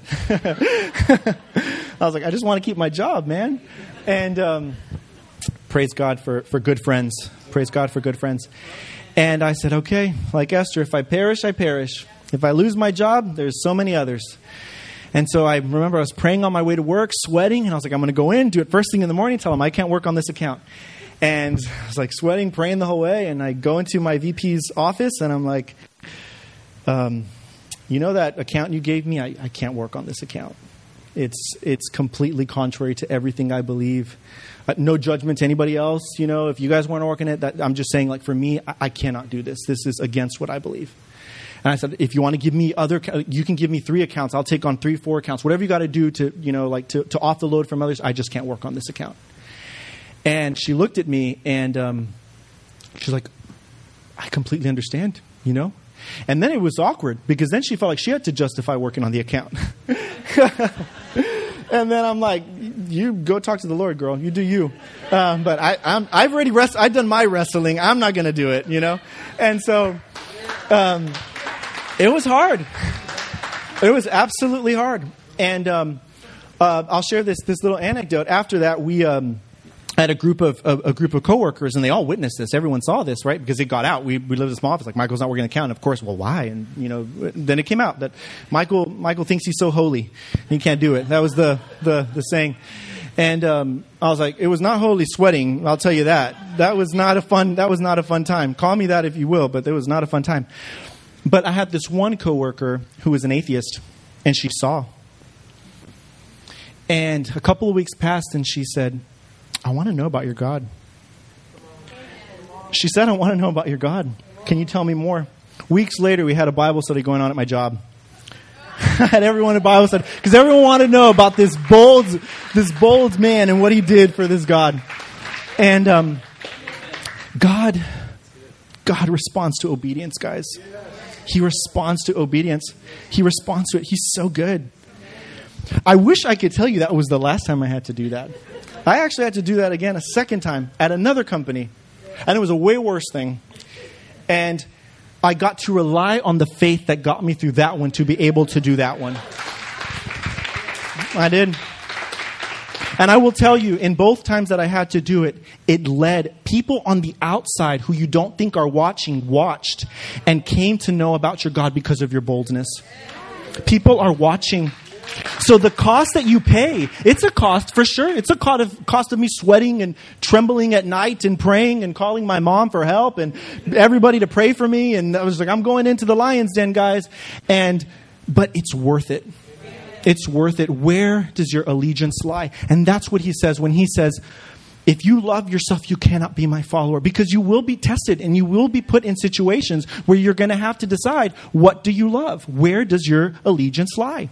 B: I was like, I just want to keep my job, man. And um, praise God for, for good friends. Praise God for good friends. And I said, okay, like Esther, if I perish, I perish. If I lose my job, there's so many others. And so I remember I was praying on my way to work, sweating, and I was like, I'm going to go in, do it first thing in the morning, tell him I can't work on this account. And I was like sweating, praying the whole way, and I go into my V P's office, and I'm like, um, you know that account you gave me? I, I can't work on this account. It's it's completely contrary to everything I believe. Uh, no judgment to anybody else. You know, if you guys want to work on it, that, I'm just saying, like, for me, I, I cannot do this. This is against what I believe. And I said, if you want to give me other, you can give me three accounts. I'll take on three, four accounts. Whatever you got to do to, you know, like to, to off the load from others. I just can't work on this account. And she looked at me and um, she's like, I completely understand, you know. And then it was awkward because then she felt like she had to justify working on the account. And then I'm like, you go talk to the Lord, girl. You do you. Um, but I, I'm, I've already wrestled. I've done my wrestling. I'm not going to do it, you know. And so um, it was hard. It was absolutely hard. And um, uh, I'll share this this little anecdote. After that, we um, had a group of a, a group of coworkers, and they all witnessed this. Everyone saw this, right? Because it got out. We we lived in a small office. Like, Michael's not working an account. Of course, well, why? And you know, then it came out that Michael Michael thinks he's so holy, he can't do it. That was the the, the saying. And um, I was like, it was not holy sweating. I'll tell you that. That was not a fun. That was not a fun time. Call me that if you will, but it was not a fun time. But I had this one coworker who was an atheist, and she saw. And a couple of weeks passed, and she said, I want to know about your God. She said, I want to know about your God. Can you tell me more? Weeks later, we had a Bible study going on at my job. I had everyone in Bible study because everyone wanted to know about this bold, this bold man and what he did for this God. And um, God, God responds to obedience, guys. He responds to obedience. He responds to it. He's so good. I wish I could tell you that was the last time I had to do that. I actually had to do that again a second time at another company. And it was a way worse thing. And I got to rely on the faith that got me through that one to be able to do that one. I did. And I will tell you, in both times that I had to do it, it led people on the outside who you don't think are watching, watched and came to know about your God because of your boldness. People are watching. So the cost that you pay, it's a cost for sure. It's a cost of, cost of me sweating and trembling at night and praying and calling my mom for help and everybody to pray for me. And I was like, I'm going into the lion's den, guys. And, but it's worth it. It's worth it. Where does your allegiance lie? And that's what he says when he says, if you love yourself, you cannot be my follower, because you will be tested and you will be put in situations where you're going to have to decide, what do you love? Where does your allegiance lie?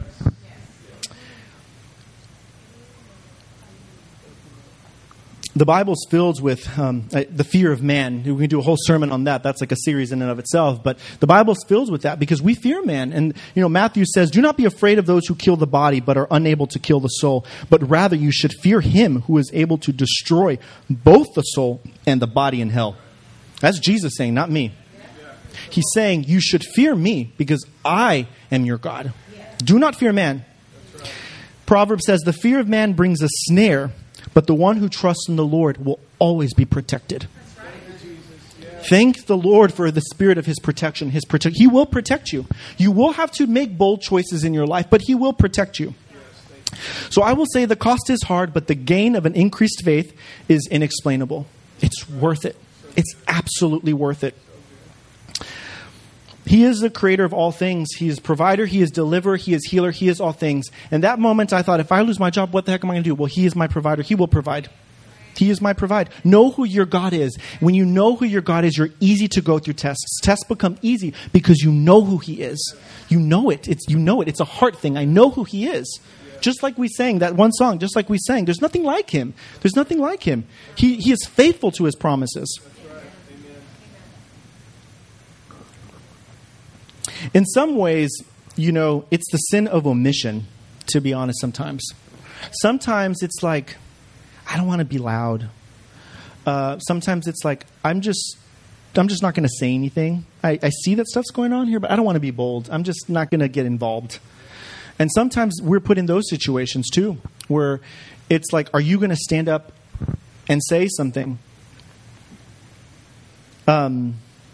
B: The Bible's filled with um, the fear of man. We can do a whole sermon on that. That's like a series in and of itself. But the Bible's filled with that because we fear man. And, you know, Matthew says, do not be afraid of those who kill the body but are unable to kill the soul. But rather you should fear him who is able to destroy both the soul and the body in hell. That's Jesus saying, not me. He's saying you should fear me because I am your God. Do not fear man. Proverbs says the fear of man brings a snare, but the one who trusts in the Lord will always be protected. Thank the Lord for the spirit of his protection. His protect. He will protect you. You will have to make bold choices in your life, but he will protect you. So I will say the cost is hard, but the gain of an increased faith is inexplainable. It's worth it. It's absolutely worth it. He is the creator of all things. He is provider. He is deliverer. He is healer. He is all things. In that moment, I thought, if I lose my job, what the heck am I going to do? Well, he is my provider. He will provide. He is my provider. Know who your God is. When you know who your God is, you're easy to go through tests. Tests become easy because you know who he is. You know it. It's you know it. It's a heart thing. I know who he is. Just like we sang that one song, just like we sang, there's nothing like him. There's nothing like him. He he is faithful to his promises. In some ways, you know, it's the sin of omission, to be honest, sometimes. Sometimes it's like, I don't want to be loud. Uh, sometimes it's like, I'm just I'm just not going to say anything. I, I see that stuff's going on here, but I don't want to be bold. I'm just not going to get involved. And sometimes we're put in those situations too, where it's like, are you going to stand up and say something? Um,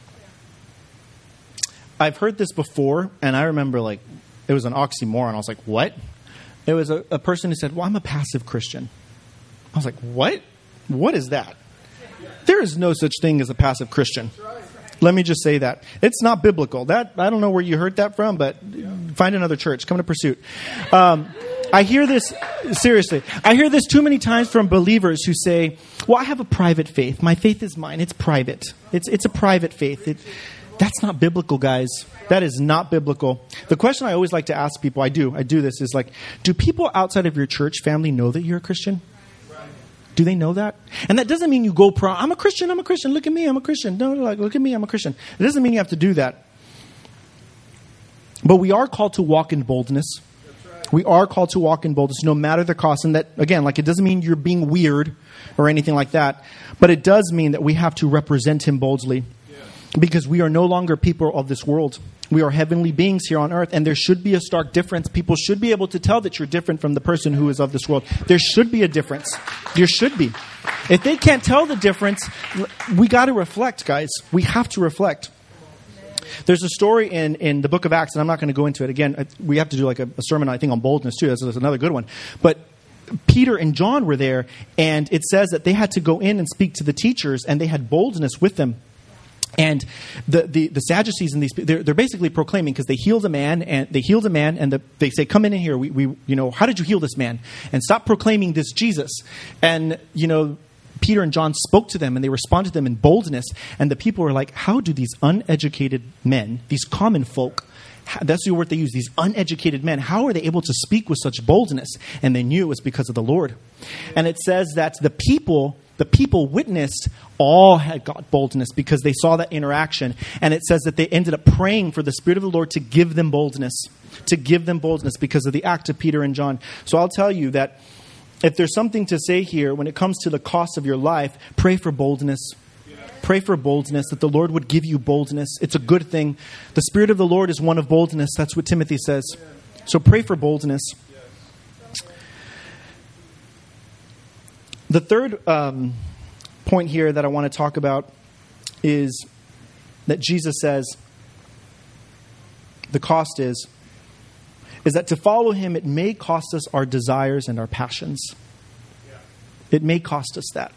B: I've heard this before, and I remember like it was an oxymoron. I was like, what? It was a, a person who said, well, I'm a passive Christian. I was like, what? What is that? There is no such thing as a passive Christian. Let me just say that. It's not biblical. That I don't know where you heard that from, but find another church. Come to Pursuit. Um, I hear this, seriously, I hear this too many times from believers who say, well, I have a private faith. My faith is mine. It's private. It's it's a private faith. It, that's not biblical, guys. That is not biblical. The question I always like to ask people, I do, I do this, is like, do people outside of your church family know that you're a Christian? Do they know that? And that doesn't mean you go pro, I'm a Christian, I'm a Christian, look at me, I'm a Christian. No, like, look at me, I'm a Christian. It doesn't mean you have to do that. But we are called to walk in boldness. Right. We are called to walk in boldness, no matter the cost. And that, again, like it doesn't mean you're being weird or anything like that. But it does mean that we have to represent him boldly. Yeah. Because we are no longer people of this world. We are heavenly beings here on earth, and there should be a stark difference. People should be able to tell that you're different from the person who is of this world. There should be a difference. There should be. If they can't tell the difference, we got to reflect, guys. We have to reflect. There's a story in, in the book of Acts, and I'm not going to go into it. Again, we have to do like a, a sermon, I think, on boldness, too. That's, that's another good one. But Peter and John were there, and it says that they had to go in and speak to the teachers, and they had boldness with them. And the, the, the Sadducees and these they're, they're basically proclaiming, because they healed a man and they healed a man and the, they say, come in here. We, we, you know, how did you heal this man? And stop proclaiming this Jesus. And, you know, Peter and John spoke to them and they responded to them in boldness. And the people were like, how do these uneducated men, these common folk, that's the word they use, these uneducated men, how are they able to speak with such boldness? And they knew it was because of the Lord. And it says that the people, the people witnessed, all had got boldness because they saw that interaction. And it says that they ended up praying for the Spirit of the Lord to give them boldness, to give them boldness because of the act of Peter and John. So I'll tell you that if there's something to say here when it comes to the cost of your life, pray for boldness. Pray for boldness, that the Lord would give you boldness. It's a good thing. The Spirit of the Lord is one of boldness. That's what Timothy says. So pray for boldness. The third um, point here that I want to talk about is that Jesus says the cost is, is that to follow him, it may cost us our desires and our passions. It may cost us that.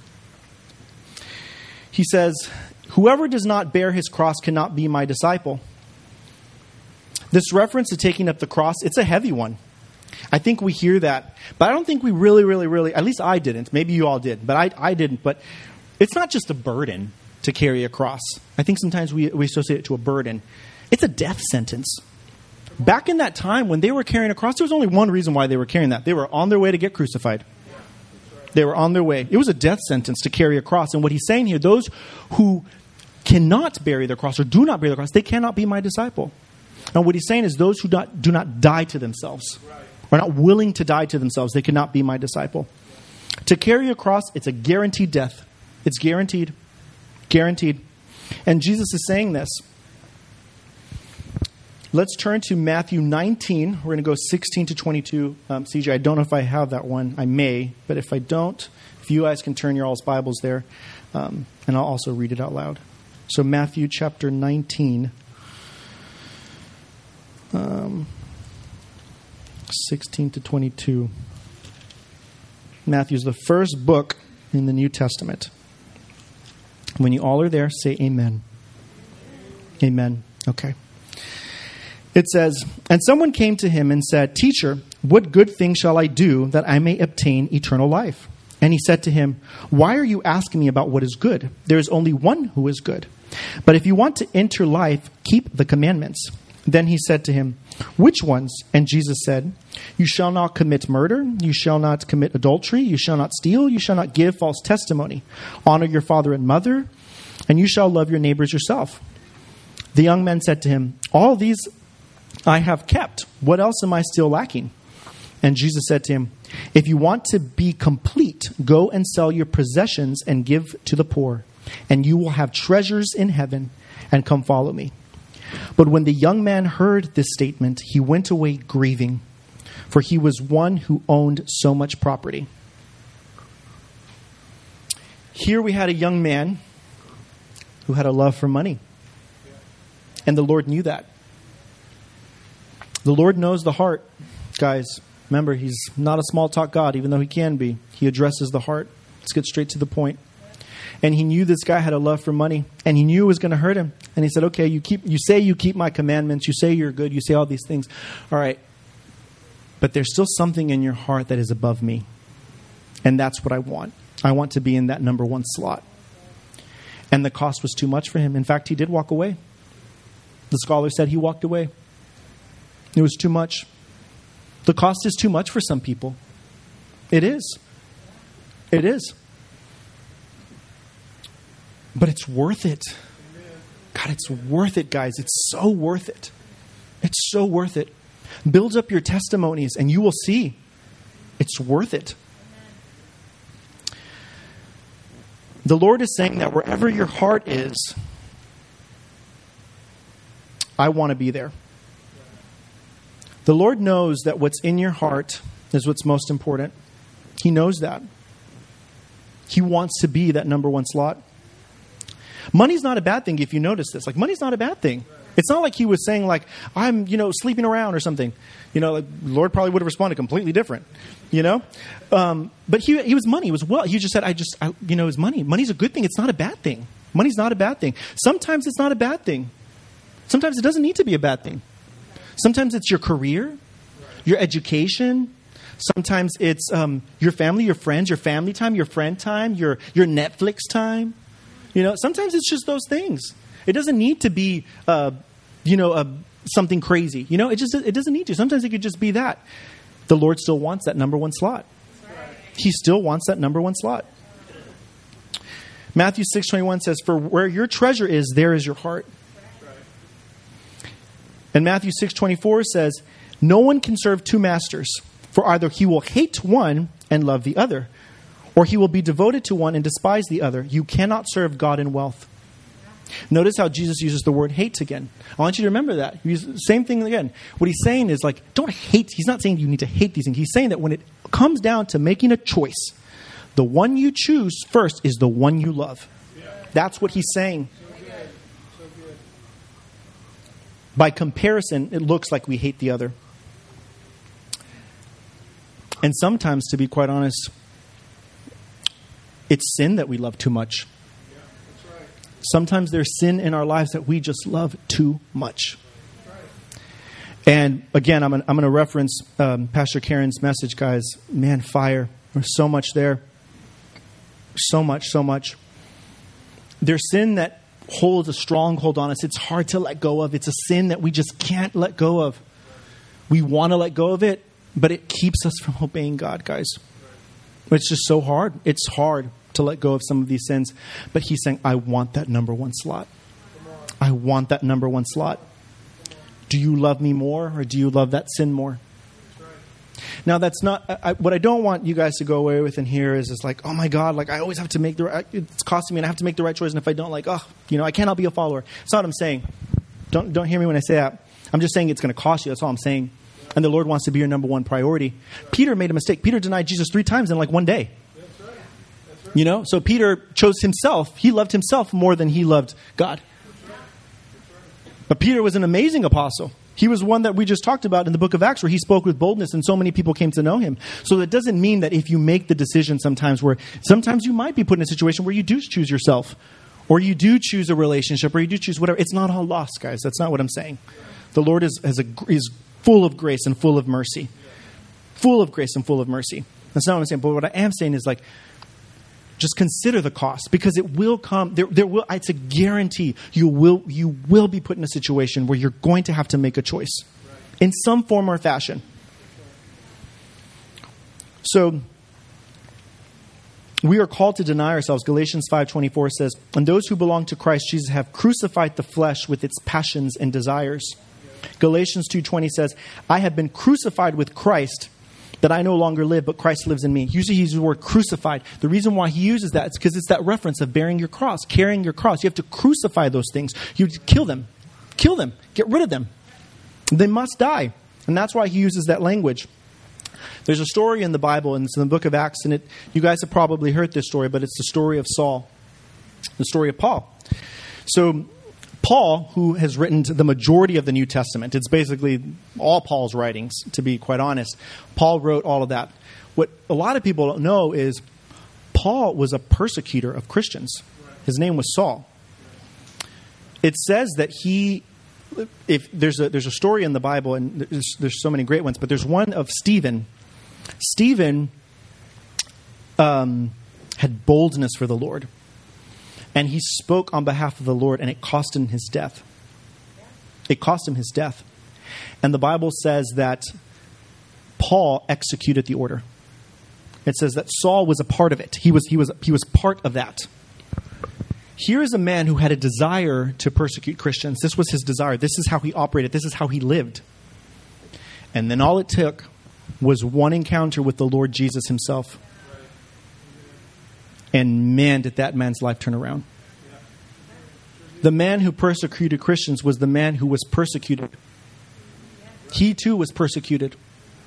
B: He says, whoever does not bear his cross cannot be my disciple. This reference to taking up the cross, it's a heavy one. I think we hear that, but I don't think we really, really, really, at least I didn't. Maybe you all did, but I, I didn't. But it's not just a burden to carry a cross. I think sometimes we, we associate it to a burden. It's a death sentence. Back in that time when they were carrying a cross, there was only one reason why they were carrying that. They were on their way to get crucified. They were on their way. It was a death sentence to carry a cross. And what he's saying here, those who cannot bear their cross or do not bear their cross, they cannot be my disciple. And what he's saying is those who not, do not die to themselves, are not willing to die to themselves, they cannot be my disciple. To carry a cross, it's a guaranteed death. It's guaranteed. Guaranteed. And Jesus is saying this. Let's turn to Matthew nineteen. We're going to go sixteen to twenty-two. Um, C J, I don't know if I have that one. I may. But if I don't, if you guys can turn your all's Bibles there. Um, and I'll also read it out loud. So Matthew chapter nineteen. Um, sixteen to twenty-two. Matthew is the first book in the New Testament. When you all are there, say amen. Amen. Okay. It says, and someone came to him and said, Teacher, what good thing shall I do that I may obtain eternal life? And he said to him, "Why are you asking me about what is good? There is only one who is good. But if you want to enter life, keep the commandments." Then he said to him, "Which ones?" And Jesus said, "You shall not commit murder. You shall not commit adultery. You shall not steal. You shall not give false testimony. Honor your father and mother. And you shall love your neighbors yourself." The young man said to him, "All these I have kept. What else am I still lacking?" And Jesus said to him, "If you want to be complete, go and sell your possessions and give to the poor, and you will have treasures in heaven, and come follow me." But when the young man heard this statement, he went away grieving, for he was one who owned so much property. Here we had a young man who had a love for money. And the Lord knew that. The Lord knows the heart, guys. Remember, he's not a small talk God, even though he can be. He addresses the heart. Let's get straight to the point. And he knew this guy had a love for money, and he knew it was going to hurt him. And he said, "Okay, you keep, you say you keep my commandments. You say you're good. You say all these things. All right. But there's still something in your heart that is above me. And that's what I want. I want to be in that number one slot." And the cost was too much for him. In fact, he did walk away. The scholar said he walked away. It was too much. The cost is too much for some people. It is. It is. But it's worth it. God, it's worth it, guys. It's so worth it. It's so worth it. Build up your testimonies and you will see it's worth it. The Lord is saying that wherever your heart is, I want to be there. The Lord knows that what's in your heart is what's most important. He knows that. He wants to be that number one slot. Money's not a bad thing if you notice this. Like, money's not a bad thing. It's not like he was saying, like, I'm, you know, sleeping around or something. You know, like, the Lord probably would have responded completely different, you know? Um, but he he was money. It was well. He just said, I just, I, you know, it was money. Money's a good thing. It's not a bad thing. Money's not a bad thing. Sometimes it's not a bad thing. Sometimes it doesn't need to be a bad thing. Sometimes it's your career, your education. Sometimes it's um, your family, your friends, your family time, your friend time, your your Netflix time. You know, sometimes it's just those things. It doesn't need to be, uh, you know, uh, something crazy. You know, it just it doesn't need to. Sometimes it could just be that. The Lord still wants that number one slot. He still wants that number one slot. Matthew six twenty-one says, "For where your treasure is, there is your heart." And Matthew six twenty-four says, "No one can serve two masters, for either he will hate one and love the other, or he will be devoted to one and despise the other. You cannot serve God and wealth." Notice how Jesus uses the word hate again. I want you to remember that. Same thing again. What he's saying is, like, don't hate. He's not saying you need to hate these things. He's saying that when it comes down to making a choice, the one you choose first is the one you love. That's what he's saying. By comparison, it looks like we hate the other. And sometimes, to be quite honest, it's sin that we love too much.
C: Yeah, that's right.
B: Sometimes there's sin in our lives that we just love too much. Right. And again, I'm, an, I'm going to reference um, Pastor Karen's message, guys. Man, fire. There's so much there. So much, so much. There's sin that holds a stronghold on us. It's hard to let go of. It's a sin that we just can't let go of. We want to let go of it, but it keeps us from obeying God, guys. It's just so hard. It's hard to let go of some of these sins. But he's saying, I want that number one slot. I want that number one slot. Do you love me more, or do you love that sin more? Now, that's not I, what I don't want you guys to go away with in here is, is like, oh my God, like I always have to make the right, it's costing me and I have to make the right choice. And if I don't, like, oh, you know, I cannot be a follower. That's not what I'm saying. Don't, don't hear me when I say that. I'm just saying it's going to cost you. That's all I'm saying. And the Lord wants to be your number one priority. Peter made a mistake. Peter denied Jesus three times in like one day.
C: That's right. That's right.
B: You know, so Peter chose himself. He loved himself more than he loved God.
C: That's right. That's right.
B: But Peter was an amazing apostle. He was one that we just talked about in the book of Acts, where he spoke with boldness and so many people came to know him. So that doesn't mean that if you make the decision sometimes where sometimes you might be put in a situation where you do choose yourself, or you do choose a relationship, or you do choose whatever. It's not all lost, guys. That's not what I'm saying. The Lord is, has a, is full of grace and full of mercy. Full of grace and full of mercy. That's not what I'm saying. But what I am saying is like, just consider the cost, because it will come. There, there will. It's a guarantee. You will. You will be put in a situation where you're going to have to make a choice, in some form or fashion. So, we are called to deny ourselves. Galatians five twenty-four says, "And those who belong to Christ Jesus have crucified the flesh with its passions and desires." Galatians two twenty says, "I have been crucified with Christ, that I no longer live, but Christ lives in me." Usually he uses the word crucified. The reason why he uses that is because it's that reference of bearing your cross, carrying your cross. You have to crucify those things. You kill them. Kill them. Get rid of them. They must die. And that's why he uses that language. There's a story in the Bible, and it's in the book of Acts, and it, you guys have probably heard this story, but it's the story of Saul, the story of Paul. So Paul, who has written the majority of the New Testament, it's basically all Paul's writings, to be quite honest. Paul wrote all of that. What a lot of people don't know is Paul was a persecutor of Christians. His name was Saul. It says that he, if there's a there's a story in the Bible, and there's, there's so many great ones, but there's one of Stephen. Stephen um, had boldness for the Lord. And he spoke on behalf of the Lord, and it cost him his death. It cost him his death. And the Bible says that Paul executed the order. It says that Saul was a part of it. He was, he was, he was part of that. Here is a man who had a desire to persecute Christians. This was his desire. This is how he operated. This is how he lived. And then all it took was one encounter with the Lord Jesus himself. And man, did that man's life turn around. The man who persecuted Christians was the man who was persecuted. He too was persecuted.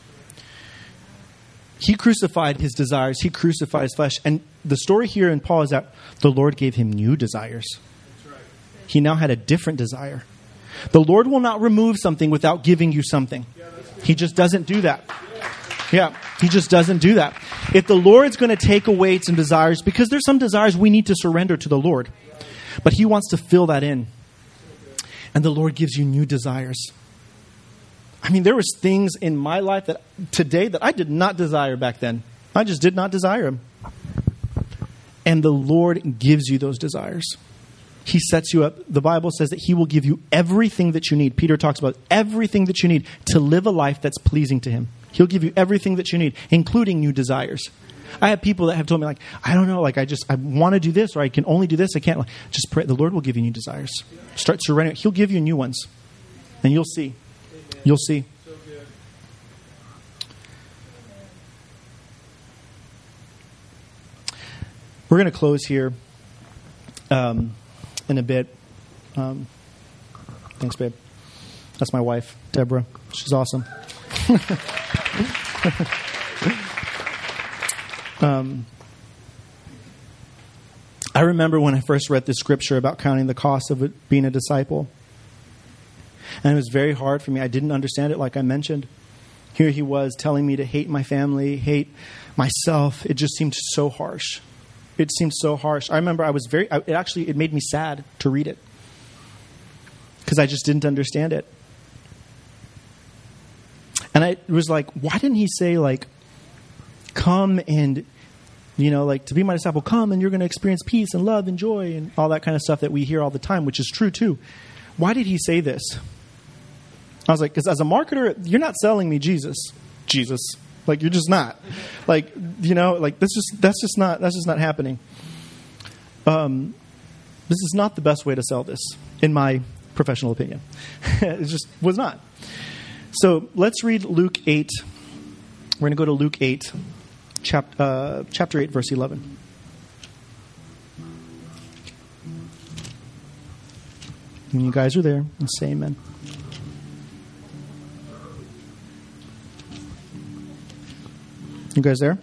B: He crucified his desires. He crucified his flesh. And the story here in Paul is that the Lord gave him new desires. He now had a different desire. The Lord will not remove something without giving you something. He just doesn't do that. Yeah, he just doesn't do that. If the Lord's going to take away some desires, because there's some desires we need to surrender to the Lord, but he wants to fill that in. And the Lord gives you new desires. I mean, there was things in my life that today that I did not desire back then. I just did not desire them. And the Lord gives you those desires. He sets you up. The Bible says that he will give you everything that you need. Peter talks about everything that you need to live a life that's pleasing to him. He'll give you everything that you need, including new desires. I have people that have told me, like, I don't know, like, I just, I want to do this, or I can only do this. I can't. Just pray. The Lord will give you new desires. Start surrendering. He'll give you new ones. And you'll see. You'll see. We're going to close here um, in a bit. Um, thanks, babe. That's my wife, Deborah. She's awesome. um, I remember when I first read the scripture about counting the cost of it, being a disciple. And it was very hard for me. I didn't understand it, like I mentioned. Here he was telling me to hate my family, hate myself. It just seemed so harsh. It seemed so harsh. I remember I was very, it actually, it made me sad to read it. Because I just didn't understand it. And I was like, why didn't he say, like, come and, you know, like, to be my disciple, come and you're going to experience peace and love and joy and all that kind of stuff that we hear all the time, which is true too. Why did he say this? I was like, because as a marketer, you're not selling me Jesus. Jesus. Like, you're just not. Like, you know, like, this is, that's just not, that's just not happening. Um, this is not the best way to sell this, in my professional opinion. It just was not. So let's read Luke eight. We're going to go to Luke eight, chap, uh, chapter eight, verse eleven. When you guys are there, say amen. You guys there?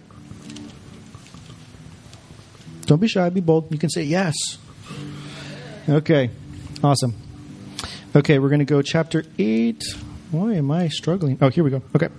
B: Don't be shy, be bold. You can say yes. Okay, awesome. Okay, we're going to go chapter eight. Why am I struggling? Oh, here we go. Okay.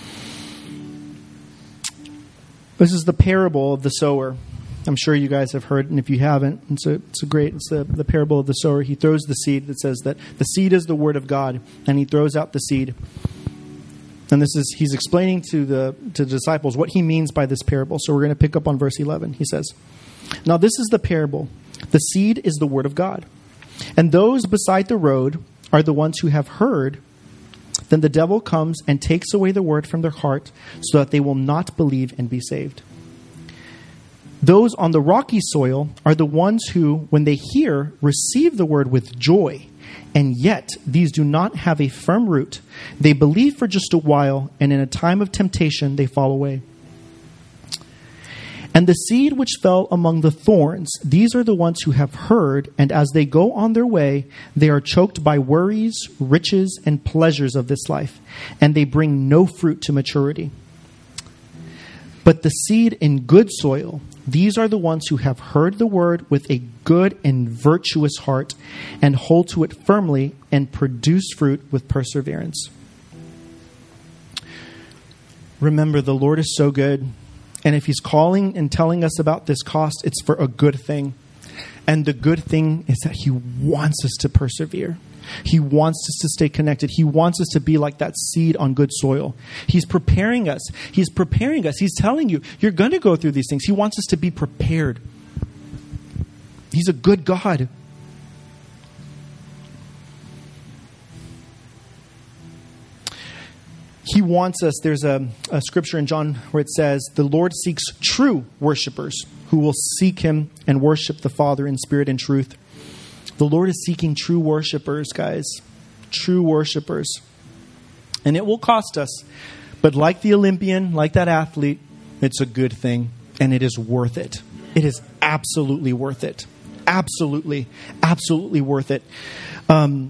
B: This is the parable of the sower. I'm sure you guys have heard, and if you haven't, it's a, it's a great, it's the, the parable of the sower. He throws the seed. That says that the seed is the word of God, and he throws out the seed. And this is, he's explaining to the, to the disciples what he means by this parable. So we're going to pick up on verse eleven. He says, "Now this is the parable. The seed is the word of God. And those beside the road are the ones who have heard. Then the devil comes and takes away the word from their heart so that they will not believe and be saved. Those on the rocky soil are the ones who, when they hear, receive the word with joy. And yet these do not have a firm root. They believe for just a while, and in a time of temptation they fall away. And the seed which fell among the thorns, these are the ones who have heard, and as they go on their way, they are choked by worries, riches, and pleasures of this life, and they bring no fruit to maturity. But the seed in good soil, these are the ones who have heard the word with a good and virtuous heart, and hold to it firmly, and produce fruit with perseverance." Remember, the Lord is so good. And if he's calling and telling us about this cost, it's for a good thing. And the good thing is that he wants us to persevere. He wants us to stay connected. He wants us to be like that seed on good soil. He's preparing us. He's preparing us. He's telling you, you're going to go through these things. He wants us to be prepared. He's a good God. He wants us, there's a, a scripture in John where it says, "The Lord seeks true worshipers who will seek him and worship the Father in spirit and truth." The Lord is seeking true worshipers, guys. True worshipers. And it will cost us. But like the Olympian, like that athlete, it's a good thing. And it is worth it. It is absolutely worth it. Absolutely. Absolutely worth it. Um...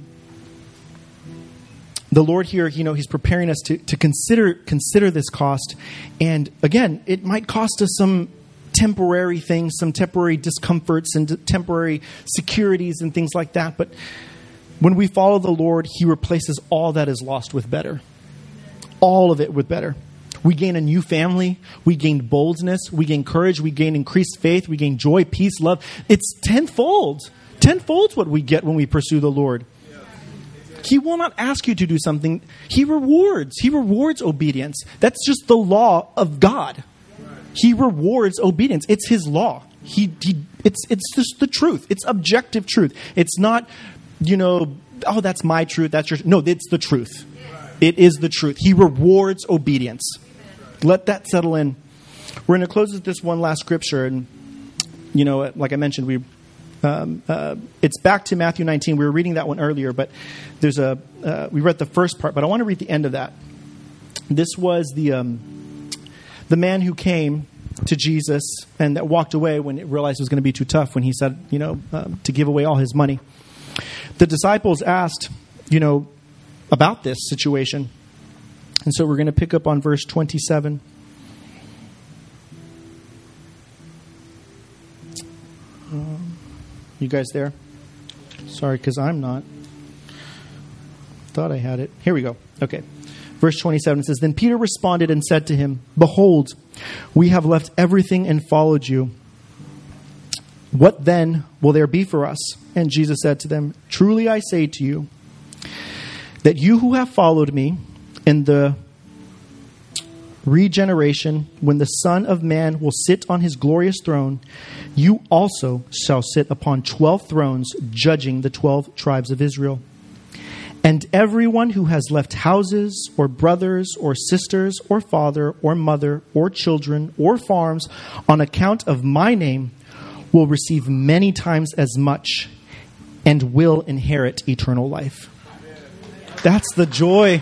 B: The Lord here, you know, he's preparing us to, to consider consider this cost. And again, it might cost us some temporary things, some temporary discomforts and temporary securities and things like that. But when we follow the Lord, he replaces all that is lost with better. All of it with better. We gain a new family. We gain boldness. We gain courage. We gain increased faith. We gain joy, peace, love. It's tenfold. Tenfold what we get when we pursue the Lord. He will not ask you to do something. He rewards. He rewards obedience. That's just the law of God. He rewards obedience. It's his law. He, he it's it's just the truth. It's objective truth. It's not, you know, oh, that's my truth. That's your no. It's the truth. It is the truth. He rewards obedience. Let that settle in. We're going to close with this one last scripture, and you know, like I mentioned, we. Um, uh, it's back to Matthew nineteen. We were reading that one earlier, but there's a uh, we read the first part, but I want to read the end of that. This was the um, the man who came to Jesus and that walked away when it realized it was going to be too tough. When he said, you know, um, to give away all his money, the disciples asked, you know, about this situation, and so we're going to pick up on verse twenty-seven. Um, You guys there? Sorry, because I'm not. Thought I had it. Here we go. Okay. Verse twenty-seven says, "Then Peter responded and said to him, 'Behold, we have left everything and followed you. What then will there be for us?' And Jesus said to them, 'Truly I say to you, that you who have followed me in the regeneration, when the Son of Man will sit on his glorious throne, you also shall sit upon twelve thrones, judging the twelve tribes of Israel. And everyone who has left houses, or brothers, or sisters, or father, or mother, or children, or farms, on account of my name, will receive many times as much, and will inherit eternal life.'" That's the joy.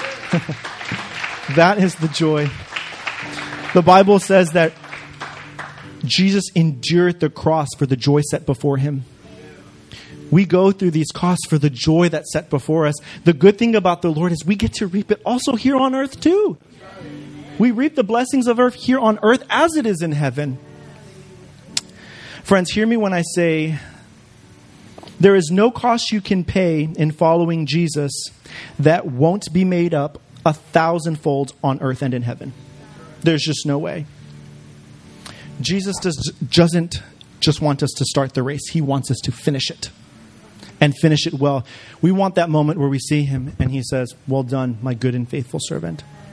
B: That is the joy. The Bible says that Jesus endured the cross for the joy set before him. We go through these costs for the joy that's set before us. The good thing about the Lord is we get to reap it also here on earth too. We reap the blessings of earth here on earth as it is in heaven. Friends, hear me when I say there is no cost you can pay in following Jesus that won't be made up a thousandfold on earth and in heaven. There's just no way. Jesus does, doesn't just want us to start the race. He wants us to finish it and finish it well. We want that moment where we see him and he says, "Well done, my good and faithful servant."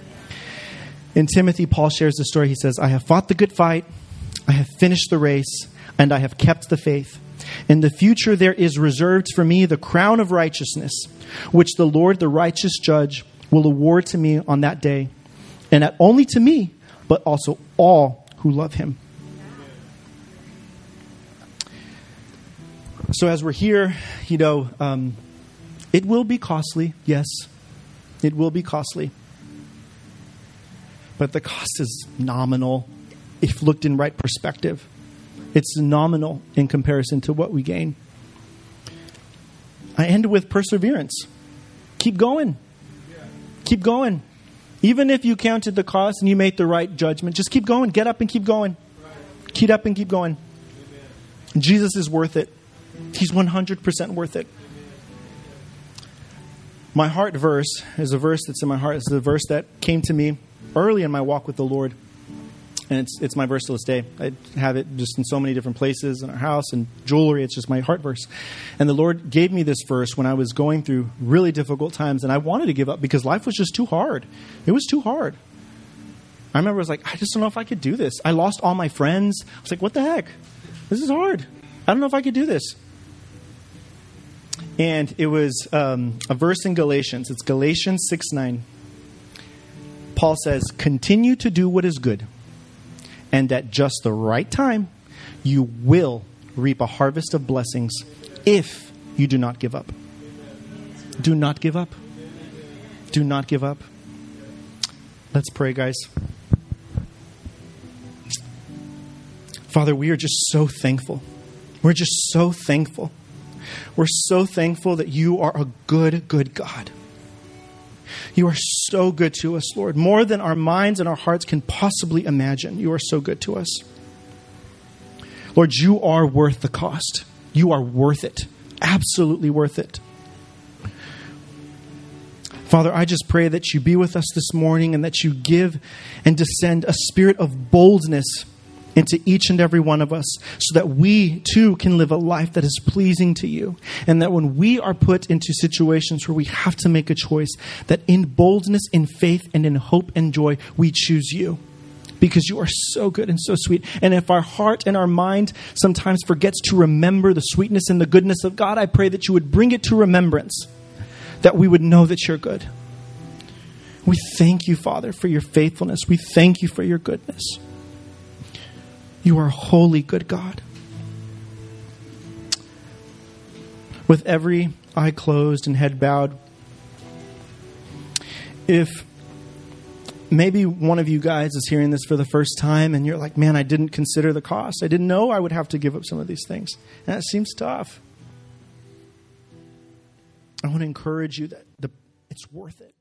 B: In Timothy, Paul shares the story. He says, I have fought the good fight, I have finished the race, and I have kept the faith. In the future there is reserved for me the crown of righteousness, which the Lord, the righteous judge, will award to me on that day, and not only to me, but also all who love him. So as we're here, you know, um, it will be costly. Yes, it will be costly. But the cost is nominal if looked in right perspective. It's nominal in comparison to what we gain. I end with perseverance. Keep going. Keep going. Even if you counted the cost and you made the right judgment, just keep going. Get up and keep going. Keep up and keep going. Jesus is worth it. He's one hundred percent worth it. My heart verse is a verse that's in my heart. It's a verse that came to me early in my walk with the Lord. And it's it's my verse to this day. I have it just in so many different places in our house and jewelry. It's just my heart verse. And the Lord gave me this verse when I was going through really difficult times. And I wanted to give up because life was just too hard. It was too hard. I remember I was like, I just don't know if I could do this. I lost all my friends. I was like, what the heck? This is hard. I don't know if I could do this. And it was um, a verse in Galatians. It's Galatians six nine. Paul says, continue to do what is good. And at just the right time, you will reap a harvest of blessings if you do not give up. Do not give up. Do not give up. Let's pray, guys. Father, we are just so thankful. We're just so thankful. We're so thankful that you are a good, good God. You are so good to us, Lord. More than our minds and our hearts can possibly imagine. You are so good to us. Lord, you are worth the cost. You are worth it. Absolutely worth it. Father, I just pray that you be with us this morning and that you give and descend a spirit of boldness into each and every one of us so that we too can live a life that is pleasing to you. And that when we are put into situations where we have to make a choice, that in boldness, in faith, and in hope and joy, we choose you. Because you are so good and so sweet. And if our heart and our mind sometimes forgets to remember the sweetness and the goodness of God, I pray that you would bring it to remembrance, that we would know that you're good. We thank you, Father, for your faithfulness. We thank you for your goodness. You are a holy, good God. With every eye closed and head bowed, if maybe one of you guys is hearing this for the first time and you're like, man, I didn't consider the cost. I didn't know I would have to give up some of these things. And that seems tough. I want to encourage you that the, it's worth it.